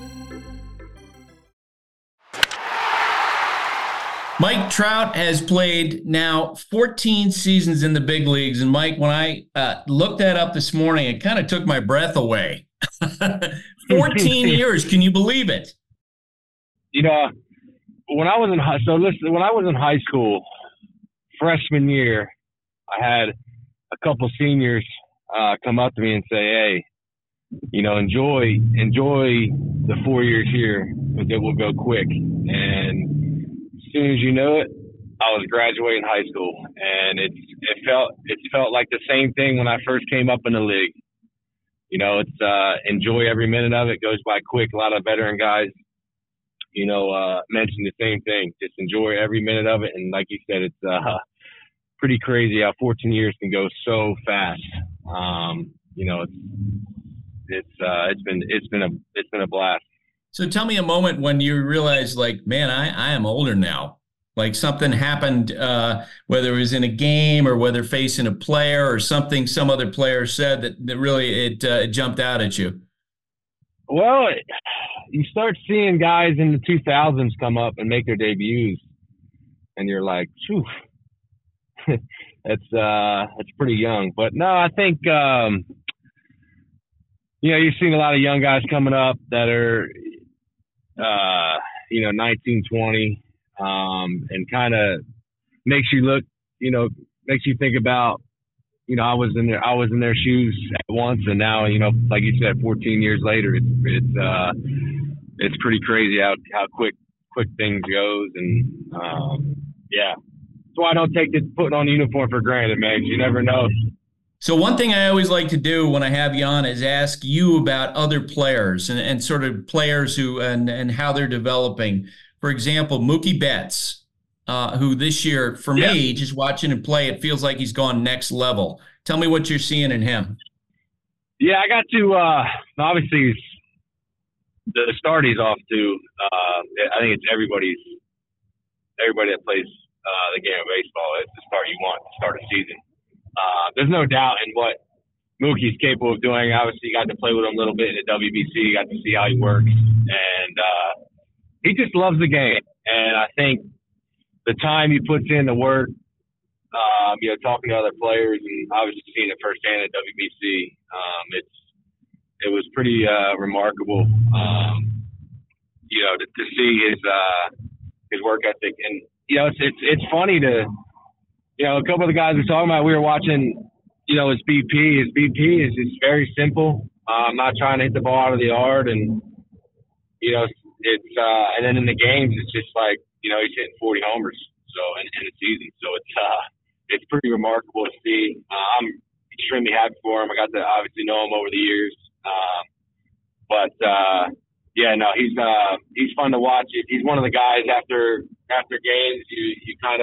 Mike Trout has played now 14 seasons in the big leagues. And Mike, when I looked that up this morning, it kind of took my breath away. 14 years. Can you believe it? You know, when I was in high school, freshman year, I had a couple seniors come up to me and say, hey, you know, enjoy the 4 years here because it will go quick. And as soon as you know it, I was graduating high school, and it felt like the same thing when I first came up in the league. You know, it's enjoy every minute of it. Goes by quick. A lot of veteran guys, you know, mentioned the same thing. Just enjoy every minute of it. And like you said, it's pretty crazy how 14 years can go so fast. You know, it's been a blast. So tell me a moment when you realized, like, man, I am older now. Like something happened, whether it was in a game or whether facing a player or something some other player said that really it jumped out at you. Well, you start seeing guys in the 2000s come up and make their debuts, and you're like, phew, that's pretty young. But no, I think you know, you're seeing a lot of young guys coming up that are you know, 19, 20. And kind of makes you look, you know, makes you think about, you know, I was in their shoes at once, and now, you know, like you said, 14 years later, it's pretty crazy how quick things goes, and yeah, that's why I don't take putting on a uniform for granted, man. You never know. So one thing I always like to do when I have you on is ask you about other players and sort of players who and how they're developing. For example, Mookie Betts, who this year, for me, just watching him play, it feels like he's gone next level. Tell me what you're seeing in him. Yeah, I got to obviously the start he's off to. I think it's everybody that plays the game of baseball. It's the start you want to start a season. There's no doubt in what Mookie's capable of doing. Obviously, you got to play with him a little bit in the WBC. You got to see how he works, and he just loves the game. And I think the time he puts in, the work, you know, talking to other players, and obviously seeing it firsthand at WBC, it was pretty remarkable, you know, to see his work ethic. And, you know, it's funny to, you know, a couple of the guys we're talking about, we were watching, you know, his BP. His BP is just very simple. Not trying to hit the ball out of the yard, and, you know, it's and then in the games, it's just like, you know, he's hitting 40 homers in a season. So it's pretty remarkable to see. I'm extremely happy for him. I got to obviously know him over the years. But yeah, no, he's fun to watch. He's one of the guys after games you kind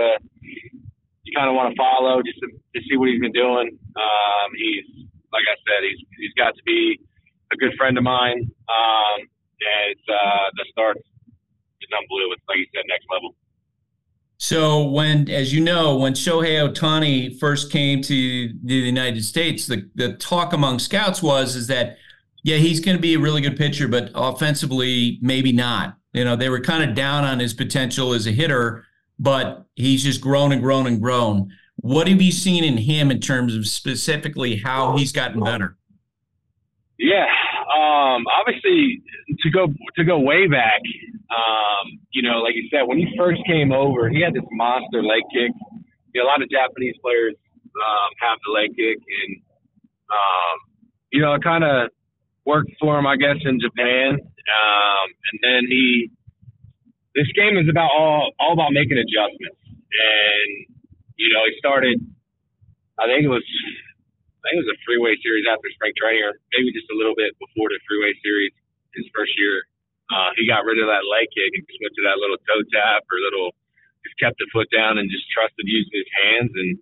of want to follow just to see what he's been doing. He's, like I said, he's got to be a good friend of mine. And the start is unbelievable. It's, like you said, next level. So when Shohei Ohtani first came to the United States, the talk among scouts is that, yeah, he's going to be a really good pitcher, but offensively, maybe not. You know, they were kind of down on his potential as a hitter, but he's just grown and grown and grown. What have you seen in him in terms of specifically how he's gotten better? Yeah. Obviously, to go way back, you know, like you said, when he first came over, he had this monster leg kick. You know, a lot of Japanese players have the leg kick, and you know, it kind of worked for him, I guess, in Japan. And then this game is about all about making adjustments. And you know, he started. I think it was a freeway series after spring training, or maybe just a little bit before the freeway series. His first year, he got rid of that leg kick and just went to that little toe tap or just kept the foot down and just trusted using his hands. And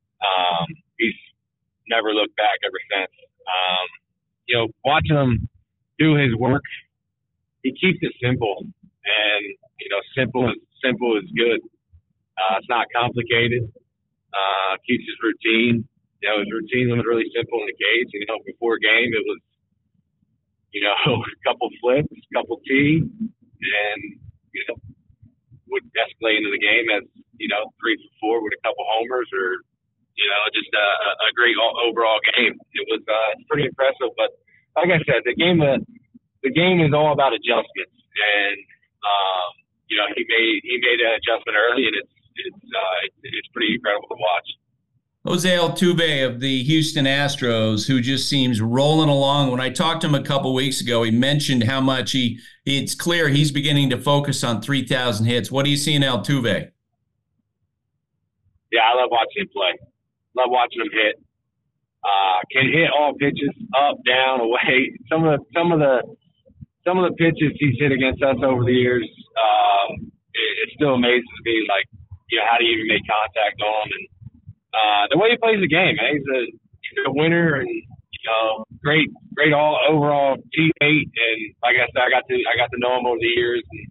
he's never looked back ever since. You know, watching him do his work, he keeps it simple, and you know, simple is good. It's not complicated. Keeps his routine. You know, his routine was really simple in the cage. You know, before game, it was, you know, a couple flips, a couple tees, and, you know, would escalate into the game as, you know, 3 for 4 with a couple homers, or, you know, just a great overall game. It was pretty impressive. But like I said, the game is all about adjustments, and you know, he made an adjustment early, and it's pretty incredible to watch. Jose Altuve of the Houston Astros, who just seems rolling along. When I talked to him a couple weeks ago, he mentioned how much it's clear he's beginning to focus on 3,000 hits. What do you see in Altuve? Yeah, I love watching him play. Love watching him hit. Can hit all pitches, up, down, away. Some of the pitches he's hit against us over the years, it still amazes me. Like, how do you even make contact on him? And the way he plays the game, man, he's a winner, and great all overall teammate. And like I said, I got to know him over the years. And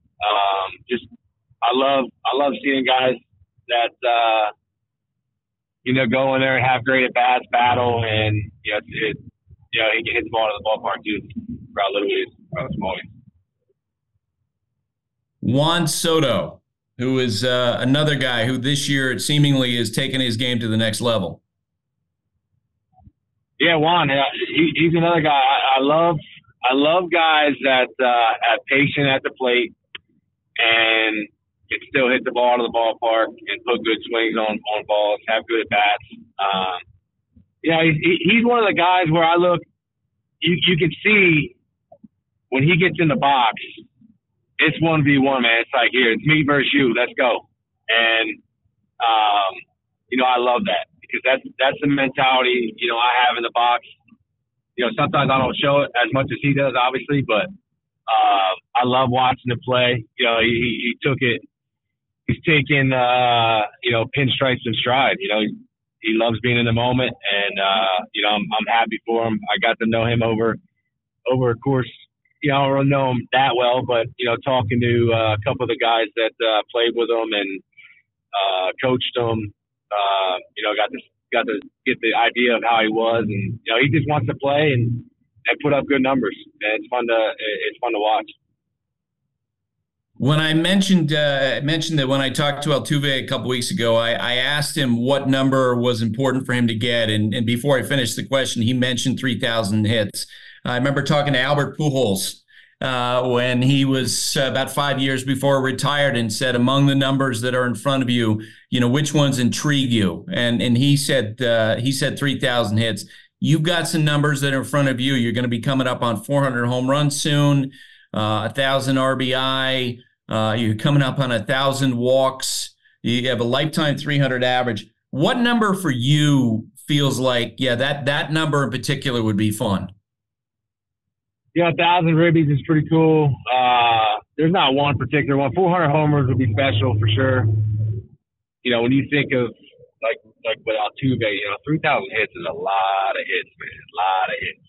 I love seeing guys that go in there and have great at bats, battle, and he can hit the ball to the ballpark too. Proud little is, proud small is. Juan Soto, who is another guy who this year seemingly is taking his game to the next level. Yeah, Juan, he's another guy. I love guys that have patience at the plate and can still hit the ball to the ballpark and put good swings on balls, have good at bats. He's one of the guys where I look, you can see when he gets in the box, it's 1v1, man. It's like, here, it's me versus you. Let's go. And, I love that because that's the mentality, I have in the box. Sometimes I don't show it as much as he does, obviously, but I love watching him play. He took it. He's taken, pinstripes in stride. He loves being in the moment, and I'm happy for him. I got to know him over of course. I don't really know him that well, but talking to a couple of the guys that played with him and coached him, got to get the idea of how he was, and he just wants to play and put up good numbers. And it's fun to watch. When I mentioned that when I talked to Altuve a couple weeks ago, I asked him what number was important for him to get, and before I finished the question, he mentioned 3,000 hits. I remember talking to Albert Pujols when he was about 5 years before retired, and said, among the numbers that are in front of you, which ones intrigue you? And he said 3,000 hits. You've got some numbers that are in front of you. You're going to be coming up on 400 home runs soon, 1,000 RBI. You're coming up on 1,000 walks. You have a lifetime 300 average. What number for you feels like, that number in particular would be fun? 1,000 ribbies is pretty cool. There's not one particular one. 400 homers would be special for sure. When you think of like with Altuve, 3,000 hits is a lot of hits, man. A lot of hits,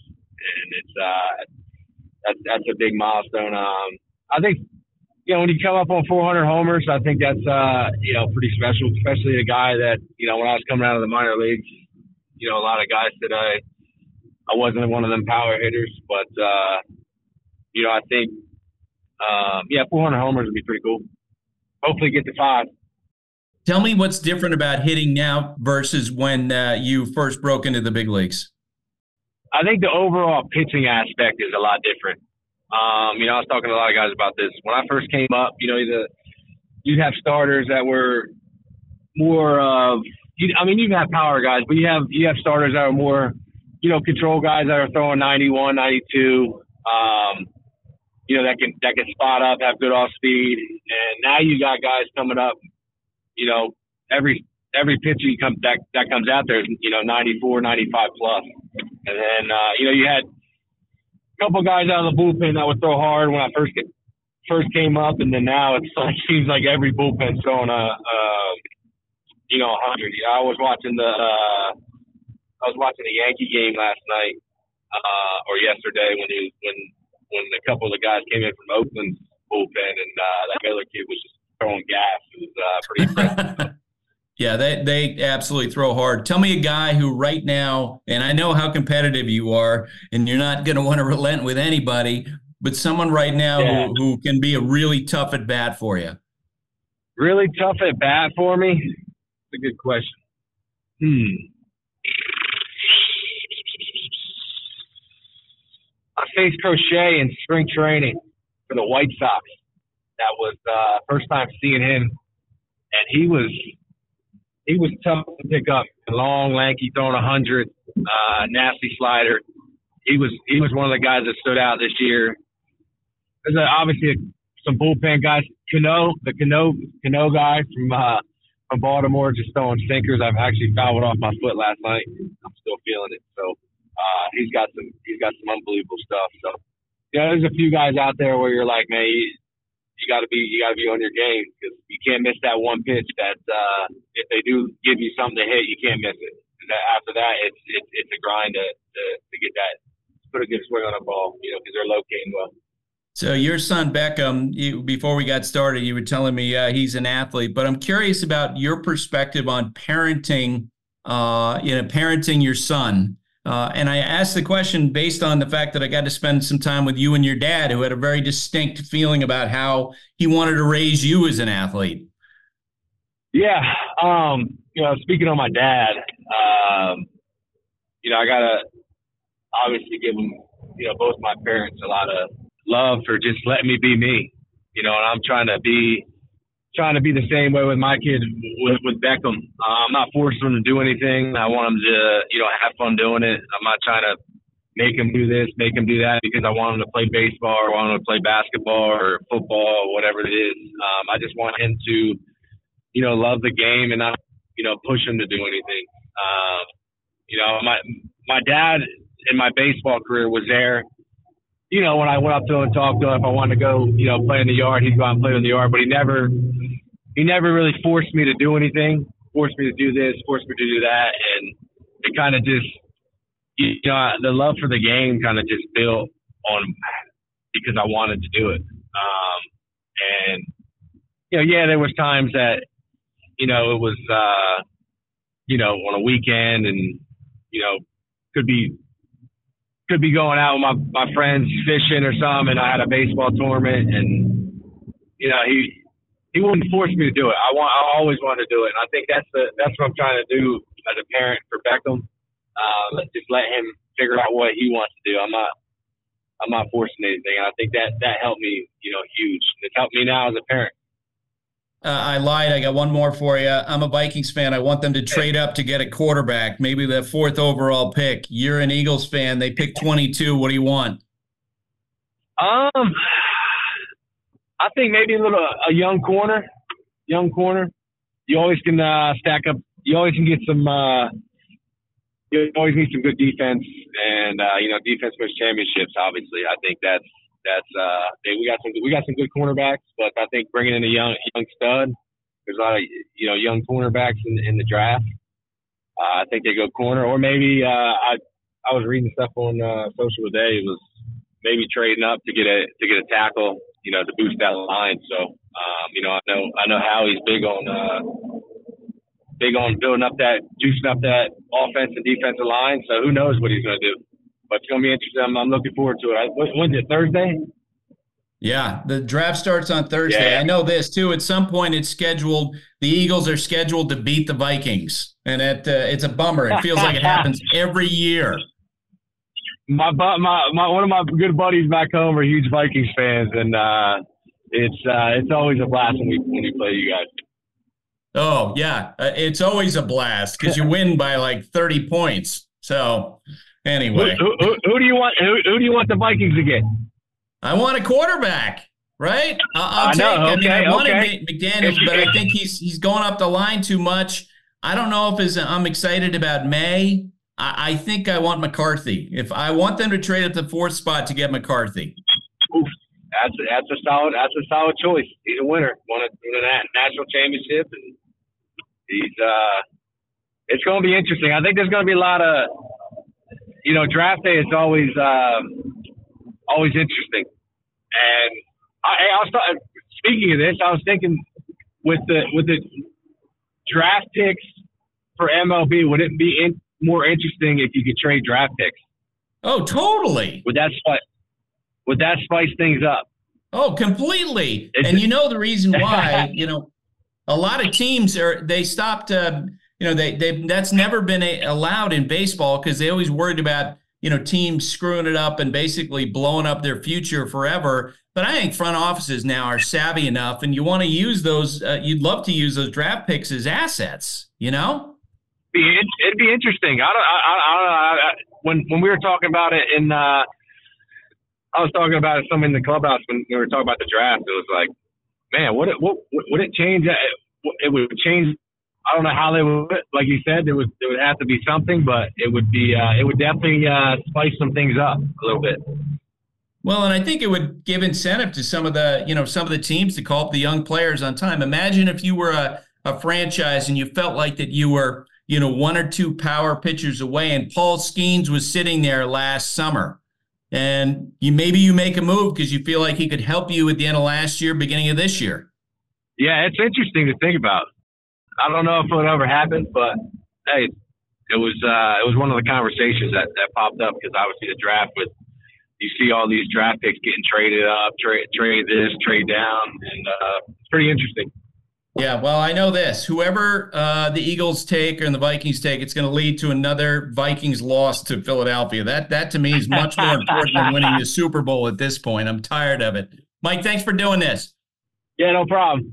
and that's a big milestone. I think when you come up on 400 homers, I think that's pretty special, especially a guy that when I was coming out of the minor leagues, a lot of guys said I wasn't one of them power hitters, but I think 400 homers would be pretty cool. Hopefully get to 5. Tell me what's different about hitting now versus when you first broke into the big leagues. I think the overall pitching aspect is a lot different. I was talking to a lot of guys about this. When I first came up, you'd have starters that were more of you have power guys, but you have starters that are more, control guys that are throwing 91, 92, that can spot up, have good off speed. And now you got guys coming up, every pitch that comes out there is, 94, 95 plus. And then, you had a couple guys out of the bullpen that would throw hard when I first came up, and then now it's like seems like every bullpen's throwing 100. I was watching the Yankee game last night or yesterday when a couple of the guys came in from Oakland's bullpen, and that Miller kid was just throwing gas. It was pretty impressive. Yeah, they absolutely throw hard. Tell me a guy who right now, and I know how competitive you are, and you're not going to want to relent with anybody, but someone right now who can be a really tough at bat for you. Really tough at bat for me? That's a good question. I faced Crochet in spring training for the White Sox. That was first time seeing him, and he was he was tough to pick up. Long, lanky, throwing 100, nasty slider. He was one of the guys that stood out this year. There's obviously some bullpen guys. The Cano guy from Baltimore, just throwing sinkers. I've actually fouled off my foot last night. I'm still feeling it. So he's got some unbelievable stuff. So yeah, there's a few guys out there where you're like, man, you got to be on your game, because you can't miss that one pitch. That if they do give you something to hit, you can't miss it. And after that, it's a grind to get that, put a good swing on a ball, because they're locating well. So your son Beckham, before we got started, you were telling me he's an athlete, but I'm curious about your perspective on parenting, parenting your son. And I asked the question based on the fact that I got to spend some time with you and your dad, who had a very distinct feeling about how he wanted to raise you as an athlete. Yeah. Speaking of my dad, I got to obviously give him, both my parents a lot of love for just letting me be me, and I'm trying to be the same way with my kid, with Beckham. I'm not forcing him to do anything. I want him to, have fun doing it. I'm not trying to make him do this, make him do that because I want him to play baseball or want him to play basketball or football or whatever it is. I just want him to, love the game and not, push him to do anything. My dad in my baseball career was there. When I went up to him and talked to him, if I wanted to go, play in the yard, he'd go out and play in the yard. But he never really forced me to do anything, forced me to do this, forced me to do that. And it kind of just, the love for the game kind of just built on because I wanted to do it. There was times that, it was, on a weekend and, could be going out with my friends fishing or something, and I had a baseball tournament, and he wouldn't force me to do it. I always wanted to do it, and I think that's what I'm trying to do as a parent for Beckham. Just let him figure out what he wants to do. I'm not forcing anything. And I think that helped me, huge. It's helped me now as a parent. I lied. I got one more for you. I'm a Vikings fan. I want them to trade up to get a quarterback, maybe the 4th overall pick. You're an Eagles fan. They pick 22. What do you want? I think maybe a young corner. You always can stack up. You always can get some. You always need some good defense, and defense wins championships. Obviously, I think that's we got some good cornerbacks, but I think bringing in a young stud, there's a lot of young cornerbacks in the draft. I think they go corner, or maybe I was reading stuff on social today. It was maybe trading up to get a tackle, to boost that line. So I know Howie's big on building up juicing up that offense and defensive line. So who knows what he's going to do. But it's going to be interesting. I'm looking forward to it. When's it, Thursday? Yeah, the draft starts on Thursday. Yeah. I know this, too. At some point, it's scheduled. The Eagles are scheduled to beat the Vikings. And it's a bummer. It feels like it happens every year. One of my good buddies back home are huge Vikings fans. And it's always a blast when we play you guys. Oh, yeah. It's always a blast because you win by like 30 points. So... Anyway, who do you want? Who do you want the Vikings to get? I want a quarterback, right? I wanted McDaniels, but I think he's going up the line too much. I don't know if I'm excited about May. I think I want McCarthy. If I want them to trade at the 4th spot to get McCarthy. Oof, that's a solid choice. He's a winner. Won a national championship, and it's going to be interesting. I think there's going to be a lot of. Draft day is always interesting. And speaking of this, I was thinking with the draft picks for MLB, would it be more interesting if you could trade draft picks? Oh, totally. Would that spice things up? Oh, completely. And the reason why, a lot of teams they stopped. That's never been allowed in baseball because they always worried about teams screwing it up and basically blowing up their future forever. But I think front offices now are savvy enough, and you want to use those. You'd love to use those draft picks as assets. It'd be interesting. When we were talking about it I was talking about it some in the clubhouse when we were talking about the draft. It was like, man, would it change? It would change. I don't know how they would. Like you said, there would have to be something, but it would definitely spice some things up a little bit. Well, and I think it would give incentive to some of the teams to call up the young players on time. Imagine if you were a franchise and you felt like that you were, 1 or 2 power pitchers away, and Paul Skeens was sitting there last summer. And maybe you make a move because you feel like he could help you at the end of last year, beginning of this year. Yeah, it's interesting to think about. I don't know if it would ever happen, but hey, it was one of the conversations that popped up because obviously the draft you see all these draft picks getting traded up, trade this, trade down, and it's pretty interesting. Yeah, well, I know this. Whoever the Eagles take and the Vikings take, it's going to lead to another Vikings loss to Philadelphia. That to me is much more important than winning the Super Bowl at this point. I'm tired of it. Mike, thanks for doing this. Yeah, no problem.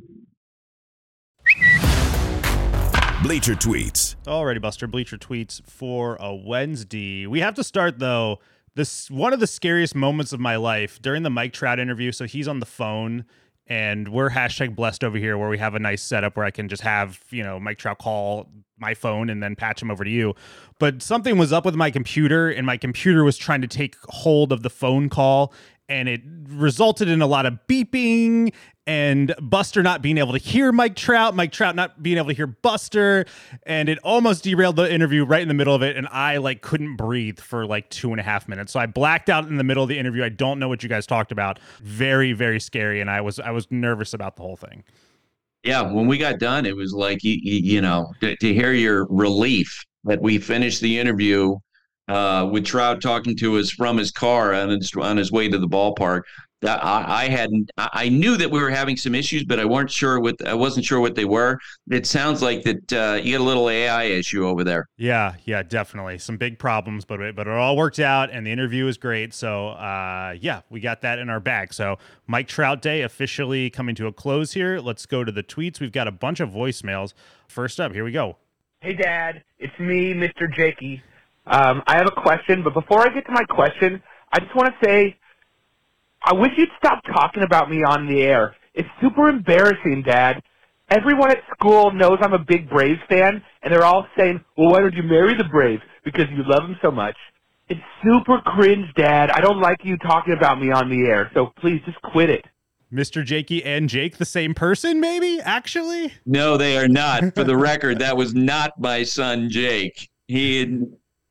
Bleacher Tweets. Alrighty, Buster. Bleacher Tweets for a Wednesday. We have to start, though, one of the scariest moments of my life during the Mike Trout interview. So he's on the phone. And we're #blessed over here where we have a nice setup where I can just have, Mike Trout call my phone and then patch him over to you. But something was up with my computer, and my computer was trying to take hold of the phone call, and it resulted in a lot of beeping and Buster not being able to hear Mike Trout not being able to hear Buster, and it almost derailed the interview right in the middle of it, and I couldn't breathe for 2.5 minutes. So I blacked out in the middle of the interview. I don't know what you guys talked about. Very, very scary, and I was nervous about the whole thing. Yeah, when we got done, it was like to hear your relief that we finished the interview with Trout talking to us from his car on his way to the ballpark. I knew that we were having some issues, but I wasn't sure what they were. It sounds like that you got a little AI issue over there. Yeah, definitely some big problems, but it all worked out, and the interview was great. So we got that in our bag. So Mike Trout Day officially coming to a close here. Let's go to the tweets. We've got a bunch of voicemails. First up, here we go. Hey, Dad, it's me, Mr. Jakey. I have a question, but before I get to my question, I just want to say, I wish you'd stop talking about me on the air. It's super embarrassing, Dad. Everyone at school knows I'm a big Braves fan, and they're all saying, well, why don't you marry the Braves? Because you love them so much. It's super cringe, Dad. I don't like you talking about me on the air, so please just quit it. Mr. Jakey and Jake, the same person, maybe, actually? No, they are not. For the record, that was not my son, Jake. He's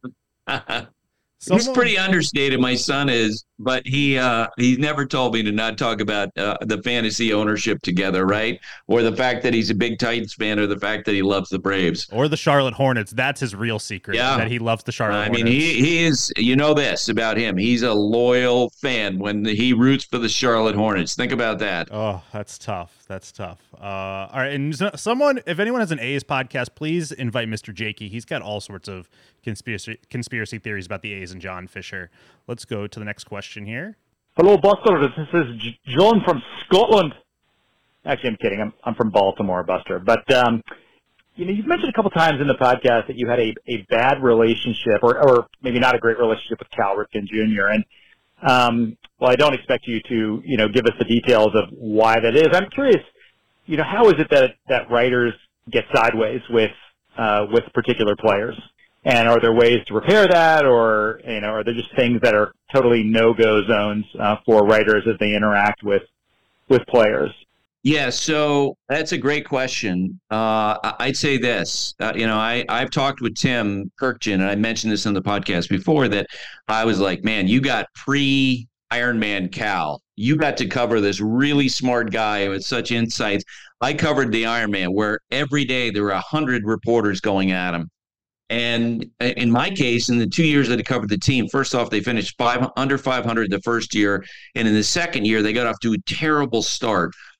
pretty understated, my son is, but he's never told me to not talk about the fantasy ownership together, right? Or the fact that he's a big Titans fan, or the fact that he loves the Braves. Or the Charlotte Hornets. That's his real secret, that he loves the Charlotte Hornets. I mean, he is, this about him. He's a loyal fan when he roots for the Charlotte Hornets. Think about that. Oh, that's tough. All right, and if anyone has an A's podcast, please invite Mr. Jakey. He's got all sorts of conspiracy theories about the A's and John Fisher. Let's go to the next question here. Hello, Buster. This is John from Scotland. Actually, I'm kidding. I'm from Baltimore, Buster. But you've mentioned a couple times in the podcast that you had a bad relationship, or maybe not a great relationship with Cal Ripken Jr. And well, I don't expect you to give us the details of why that is. I'm curious. How is it that writers get sideways with particular players? And are there ways to repair that, or are there just things that are totally no-go zones for writers as they interact with players? Yeah, so that's a great question. I'd say this. I've talked with Tim Kirkjian, and I mentioned this on the podcast before, that I was like, man, you got pre-Ironman Cal. You got to cover this really smart guy with such insights. I covered the Ironman, where every day there were 100 reporters going at him. And in my case, in the 2 years that I covered the team, first off, they finished under 500 the first year. And in the second year, they got off to a terrible start.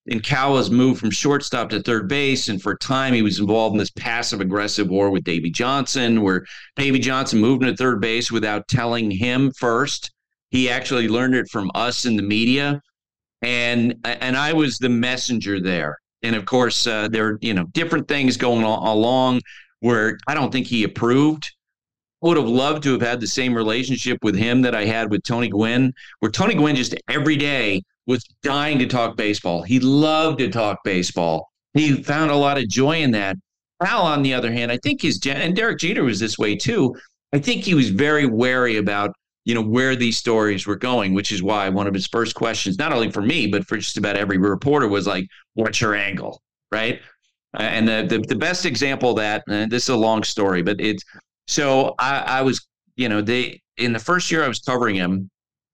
and Cal was moved from shortstop to third base. And for a time, he was involved in this passive-aggressive war with Davey Johnson, where Davey Johnson moved him to third base without telling him first. He actually learned it from us in the media. And I was the messenger there. And, of course, there were, different things going along where I don't think he approved. Would have loved to have had the same relationship with him that I had with Tony Gwynn, where Tony Gwynn just every day was dying to talk baseball. He loved to talk baseball. He found a lot of joy in that. Cal, on the other hand, I think and Derek Jeter was this way too. I think he was very wary about, where these stories were going, which is why one of his first questions, not only for me, but for just about every reporter, was like, what's your angle? Right. And the best example of that, and this is a long story, but so I was, in the first year I was covering him,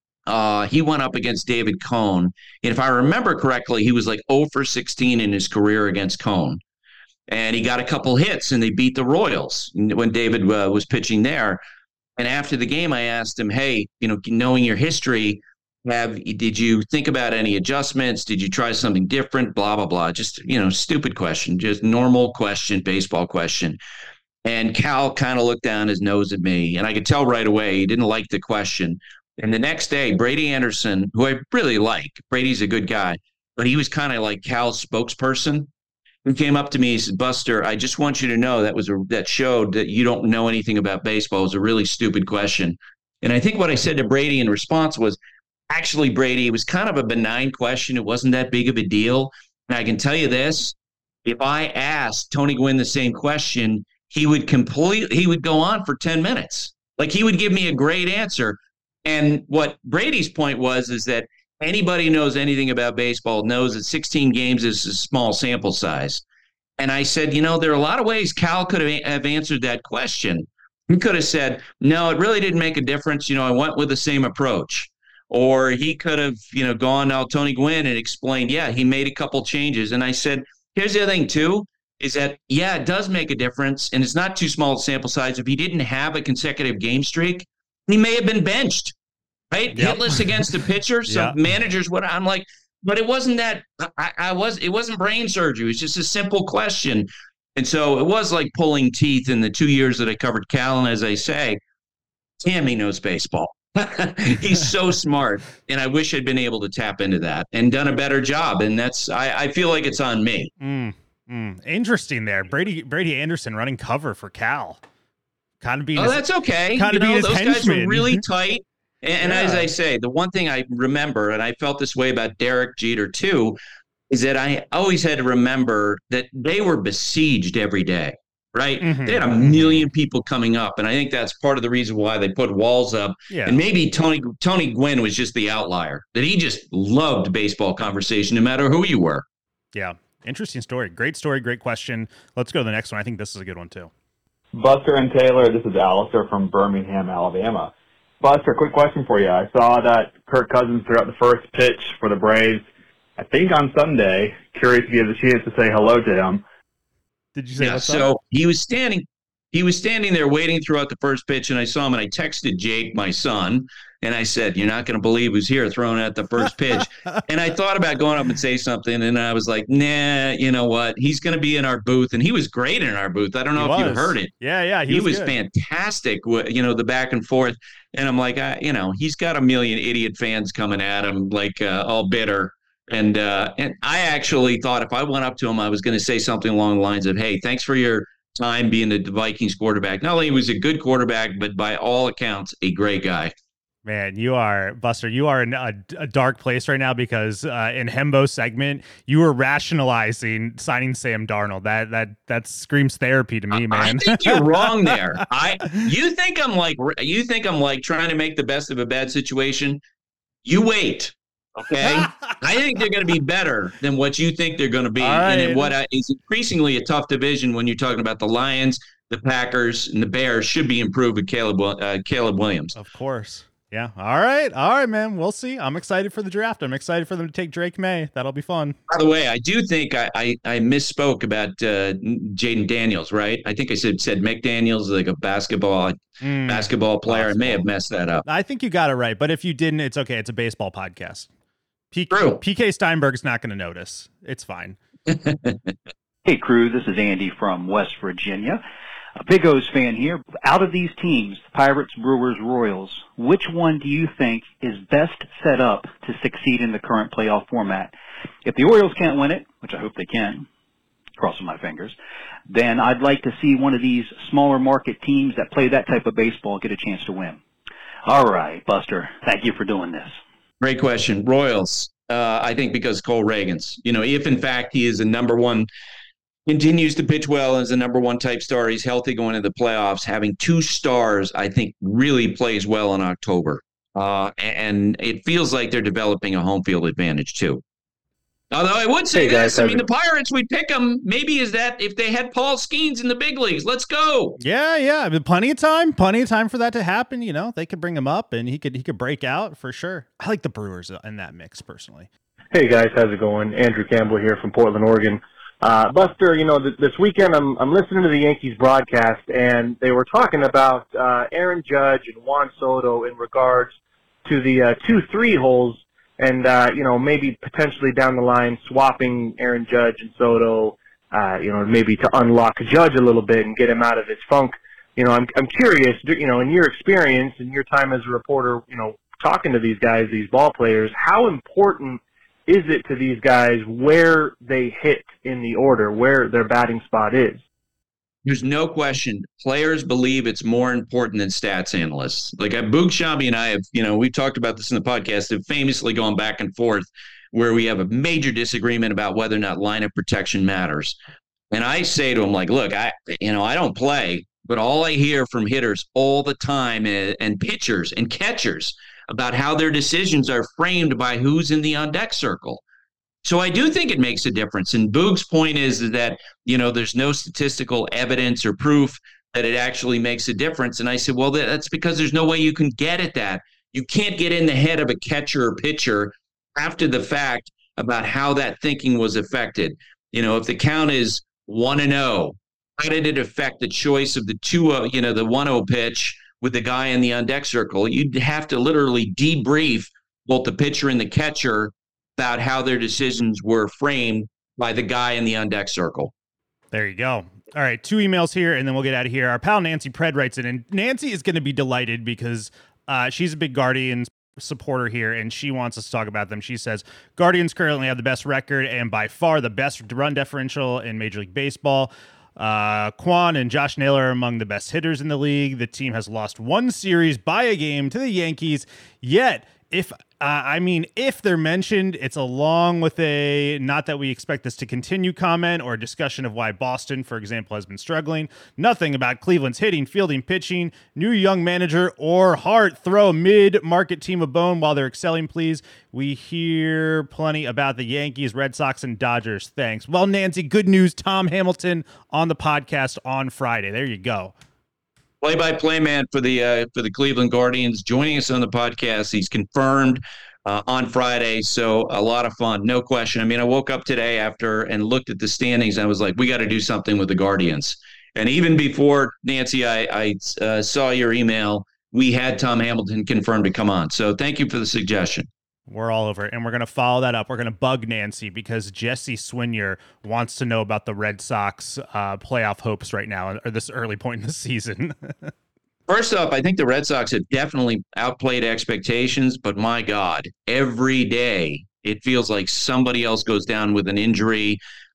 he went up against David Cone. And if I remember correctly, he was like 0 for 16 in his career against Cone. And he got a couple hits and they beat the Royals when David was pitching there. And after the game, I asked him, hey, knowing your history, did you think about any adjustments? Did you try something different? Blah, blah, blah. Just, stupid question, just normal question, baseball question. And Cal kind of looked down his nose at me, and I could tell right away he didn't like the question. And the next day, Brady Anderson, who I really like, Brady's a good guy, but he was kind of like Cal's spokesperson. He came up to me, he said, Buster, I just want you to know that showed that you don't know anything about baseball. It was a really stupid question. And I think what I said to Brady in response was, actually, Brady, it was kind of a benign question. It wasn't that big of a deal. And I can tell you this, if I asked Tony Gwynn the same question, he would go on for 10 minutes. Like, he would give me a great answer. And what Brady's point is that anybody who knows anything about baseball knows that 16 games is a small sample size. And I said, there are a lot of ways Cal could have answered that question. He could have said, no, it really didn't make a difference. I went with the same approach. Or he could have, gone to Tony Gwynn and explained, yeah, he made a couple changes. And I said, here's the other thing, too, is that, yeah, it does make a difference. And it's not too small a sample size. If he didn't have a consecutive game streak, he may have been benched. Right? Yep. Hitless against the pitcher. So managers, I'm like, but it wasn't that it wasn't brain surgery. It was just a simple question. And so it was like pulling teeth in the 2 years that I covered Cal. And as I say, Tammy knows baseball. He's so smart. And I wish I'd been able to tap into that and done a better job. And I feel like it's on me. Interesting there. Brady Anderson running cover for Cal. Kind of being that's okay. Kind of being his those henchman. Guys were really tight. And as I say, the one thing I remember, and I felt this way about Derek Jeter too, is that I always had to remember that they were besieged every day, right? Mm-hmm. They had a million people coming up. And I think that's part of the reason why they put walls up. Yeah. And maybe Tony Gwynn was just the outlier, that he just loved baseball conversation no matter who you were. Yeah. Interesting story. Great story. Great question. Let's go to the next one. I think this is a good one too. Buster and Taylor, this is Alistair from Birmingham, Alabama. Buster, quick question for you. I saw that Kirk Cousins threw out the first pitch for the Braves, I think on Sunday. Curious if you have a chance to say hello to him. Did you say what's so up? He was standing there waiting throughout the first pitch, and I saw him, and I texted Jake, my son, and I said, you're not going to believe who's here throwing out the first pitch. And I thought about going up and say something, and I was like, nah, you know what? He's going to be in our booth, and he was great in our booth. I don't know if you heard it. Yeah, he was fantastic, the back and forth. And I'm like, he's got a million idiot fans coming at him, like all bitter. And I actually thought if I went up to him, I was going to say something along the lines of, hey, thanks for your time being the Vikings quarterback. Not only was a good quarterback, but by all accounts, a great guy. Man, Buster, you are in a dark place right now because in Hembo's segment, you were rationalizing signing Sam Darnold. That screams therapy to me, man. I think you're wrong there. You think I'm like trying to make the best of a bad situation? You wait. Okay, I think they're going to be better than what you think they're going to be, and what is increasingly a tough division when you're talking about the Lions, the Packers, and the Bears should be improved with Caleb Williams. Of course. Yeah. All right, man. We'll see. I'm excited for the draft. I'm excited for them to take Drake May. That'll be fun. By the way, I do think I misspoke about Jaden Daniels, right? I think I said McDaniels, like a basketball player. I may have messed that up. I think you got it right, but if you didn't, it's okay. It's a baseball podcast. PK Steinberg's not going to notice. It's fine. Hey, crew, this is Andy from West Virginia. A Big O's fan here. Out of these teams, Pirates, Brewers, Royals, which one do you think is best set up to succeed in the current playoff format? If the Orioles can't win it, which I hope they can, crossing my fingers, then I'd like to see one of these smaller market teams that play that type of baseball get a chance to win. All right, Buster, thank you for doing this. Great question. Royals, I think because Cole Reagans, if in fact he is a number one, continues to pitch well as a number one type star, he's healthy going into the playoffs, having 2 stars, I think really plays well in October. And it feels like they're developing a home field advantage too. Although I would say the Pirates, we'd pick them. Maybe is that if they had Paul Skeens in the big leagues. Let's go. Yeah. I mean, plenty of time for that to happen. They could bring him up and he could break out for sure. I like the Brewers in that mix personally. Hey guys, how's it going? Andrew Campbell here from Portland, Oregon. Buster, this weekend I'm listening to the Yankees broadcast and they were talking about Aaron Judge and Juan Soto in regards to the 2-3 holes. And, maybe potentially down the line swapping Aaron Judge and Soto, maybe to unlock Judge a little bit and get him out of his funk. I'm curious, in your experience and your time as a reporter, talking to these guys, these ball players, how important is it to these guys where they hit in the order, where their batting spot is? There's no question. Players believe it's more important than stats analysts. Like Boog Shambi and I have, we've talked about this in the podcast, have famously gone back and forth where we have a major disagreement about whether or not lineup protection matters. And I say to him, look, I don't play, but all I hear from hitters all the time and pitchers and catchers about how their decisions are framed by who's in the on-deck circle. So I do think it makes a difference. And Boog's point is that, there's no statistical evidence or proof that it actually makes a difference. And I said, well, that's because there's no way you can get at that. You can't get in the head of a catcher or pitcher after the fact about how that thinking was affected. If the count is 1-0, how did it affect the choice of the 2-0, the 1-0 pitch with the guy in the on-deck circle? You'd have to literally debrief both the pitcher and the catcher about how their decisions were framed by the guy in the on-deck circle. There you go. All right, 2 emails here, and then we'll get out of here. Our pal Nancy Pred writes in, and Nancy is going to be delighted because she's a big Guardians supporter here, and she wants us to talk about them. She says, Guardians currently have the best record and by far the best run differential in Major League Baseball. Quan and Josh Naylor are among the best hitters in the league. The team has lost 1 series by a game to the Yankees, yet if they're mentioned, it's along with a not that we expect this to continue comment or a discussion of why Boston, for example, has been struggling. Nothing about Cleveland's hitting, fielding, pitching, new young manager, or heart. Throw a mid-market team a bone while they're excelling, please. We hear plenty about the Yankees, Red Sox, and Dodgers. Thanks. Well, Nancy, good news. Tom Hamilton on the podcast on Friday. There you go. Play-by-play man for the Cleveland Guardians, joining us on the podcast. He's confirmed on Friday, so a lot of fun, no question. I mean, I woke up today and looked at the standings, and I was like, we got to do something with the Guardians. And even before, Nancy, I saw your email, we had Tom Hamilton confirmed to come on. So thank you for the suggestion. We're all over it, and we're going to follow that up. We're going to bug Nancy because Jesse Swinier wants to know about the Red Sox playoff hopes right now, or this early point in the season. First off, I think the Red Sox have definitely outplayed expectations, but my God, every day it feels like somebody else goes down with an injury.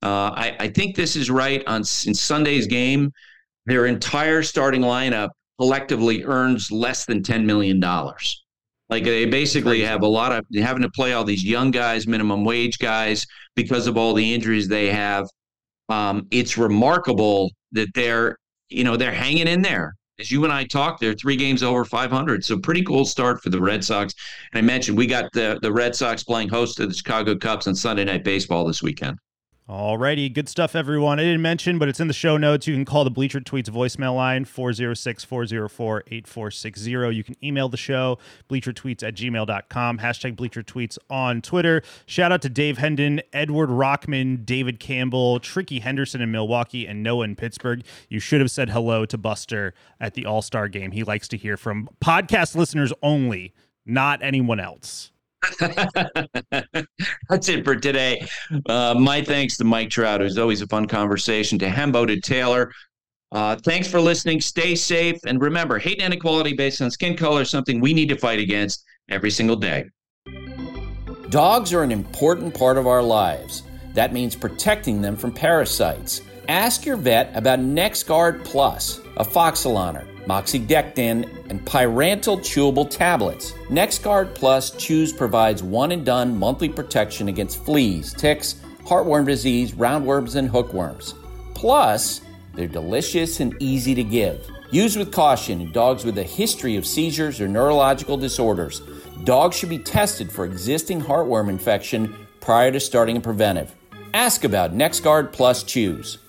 I think this is right in Sunday's game. Their entire starting lineup collectively earns less than $10 million. Like they basically have having to play all these young guys, minimum wage guys, because of all the injuries they have. It's remarkable that they're hanging in there. As you and I talked, they're 3 games over 500. So pretty cool start for the Red Sox. And I mentioned we got the Red Sox playing host to the Chicago Cubs on Sunday Night Baseball this weekend. Alrighty, good stuff, everyone. I didn't mention, but it's in the show notes. You can call the Bleacher Tweets voicemail line, 406-404-8460. You can email the show, bleachertweets@gmail.com, hashtag Bleacher Tweets on Twitter. Shout out to Dave Hendon, Edward Rockman, David Campbell, Tricky Henderson in Milwaukee, and Noah in Pittsburgh. You should have said hello to Buster at the All-Star game. He likes to hear from podcast listeners only, not anyone else. That's it for today. My thanks to Mike Trout. It was always a fun conversation. To Hembo, to Taylor. Thanks for listening. Stay safe. And remember, hate and inequality based on skin color is something we need to fight against every single day. Dogs are an important part of our lives. That means protecting them from parasites. Ask your vet about NexGard Plus, Afoxolaner, Moxidectin, and Pyrantel chewable tablets. NexGard Plus Chews provides one-and-done monthly protection against fleas, ticks, heartworm disease, roundworms, and hookworms. Plus, they're delicious and easy to give. Use with caution in dogs with a history of seizures or neurological disorders. Dogs should be tested for existing heartworm infection prior to starting a preventive. Ask about NexGard Plus Chews.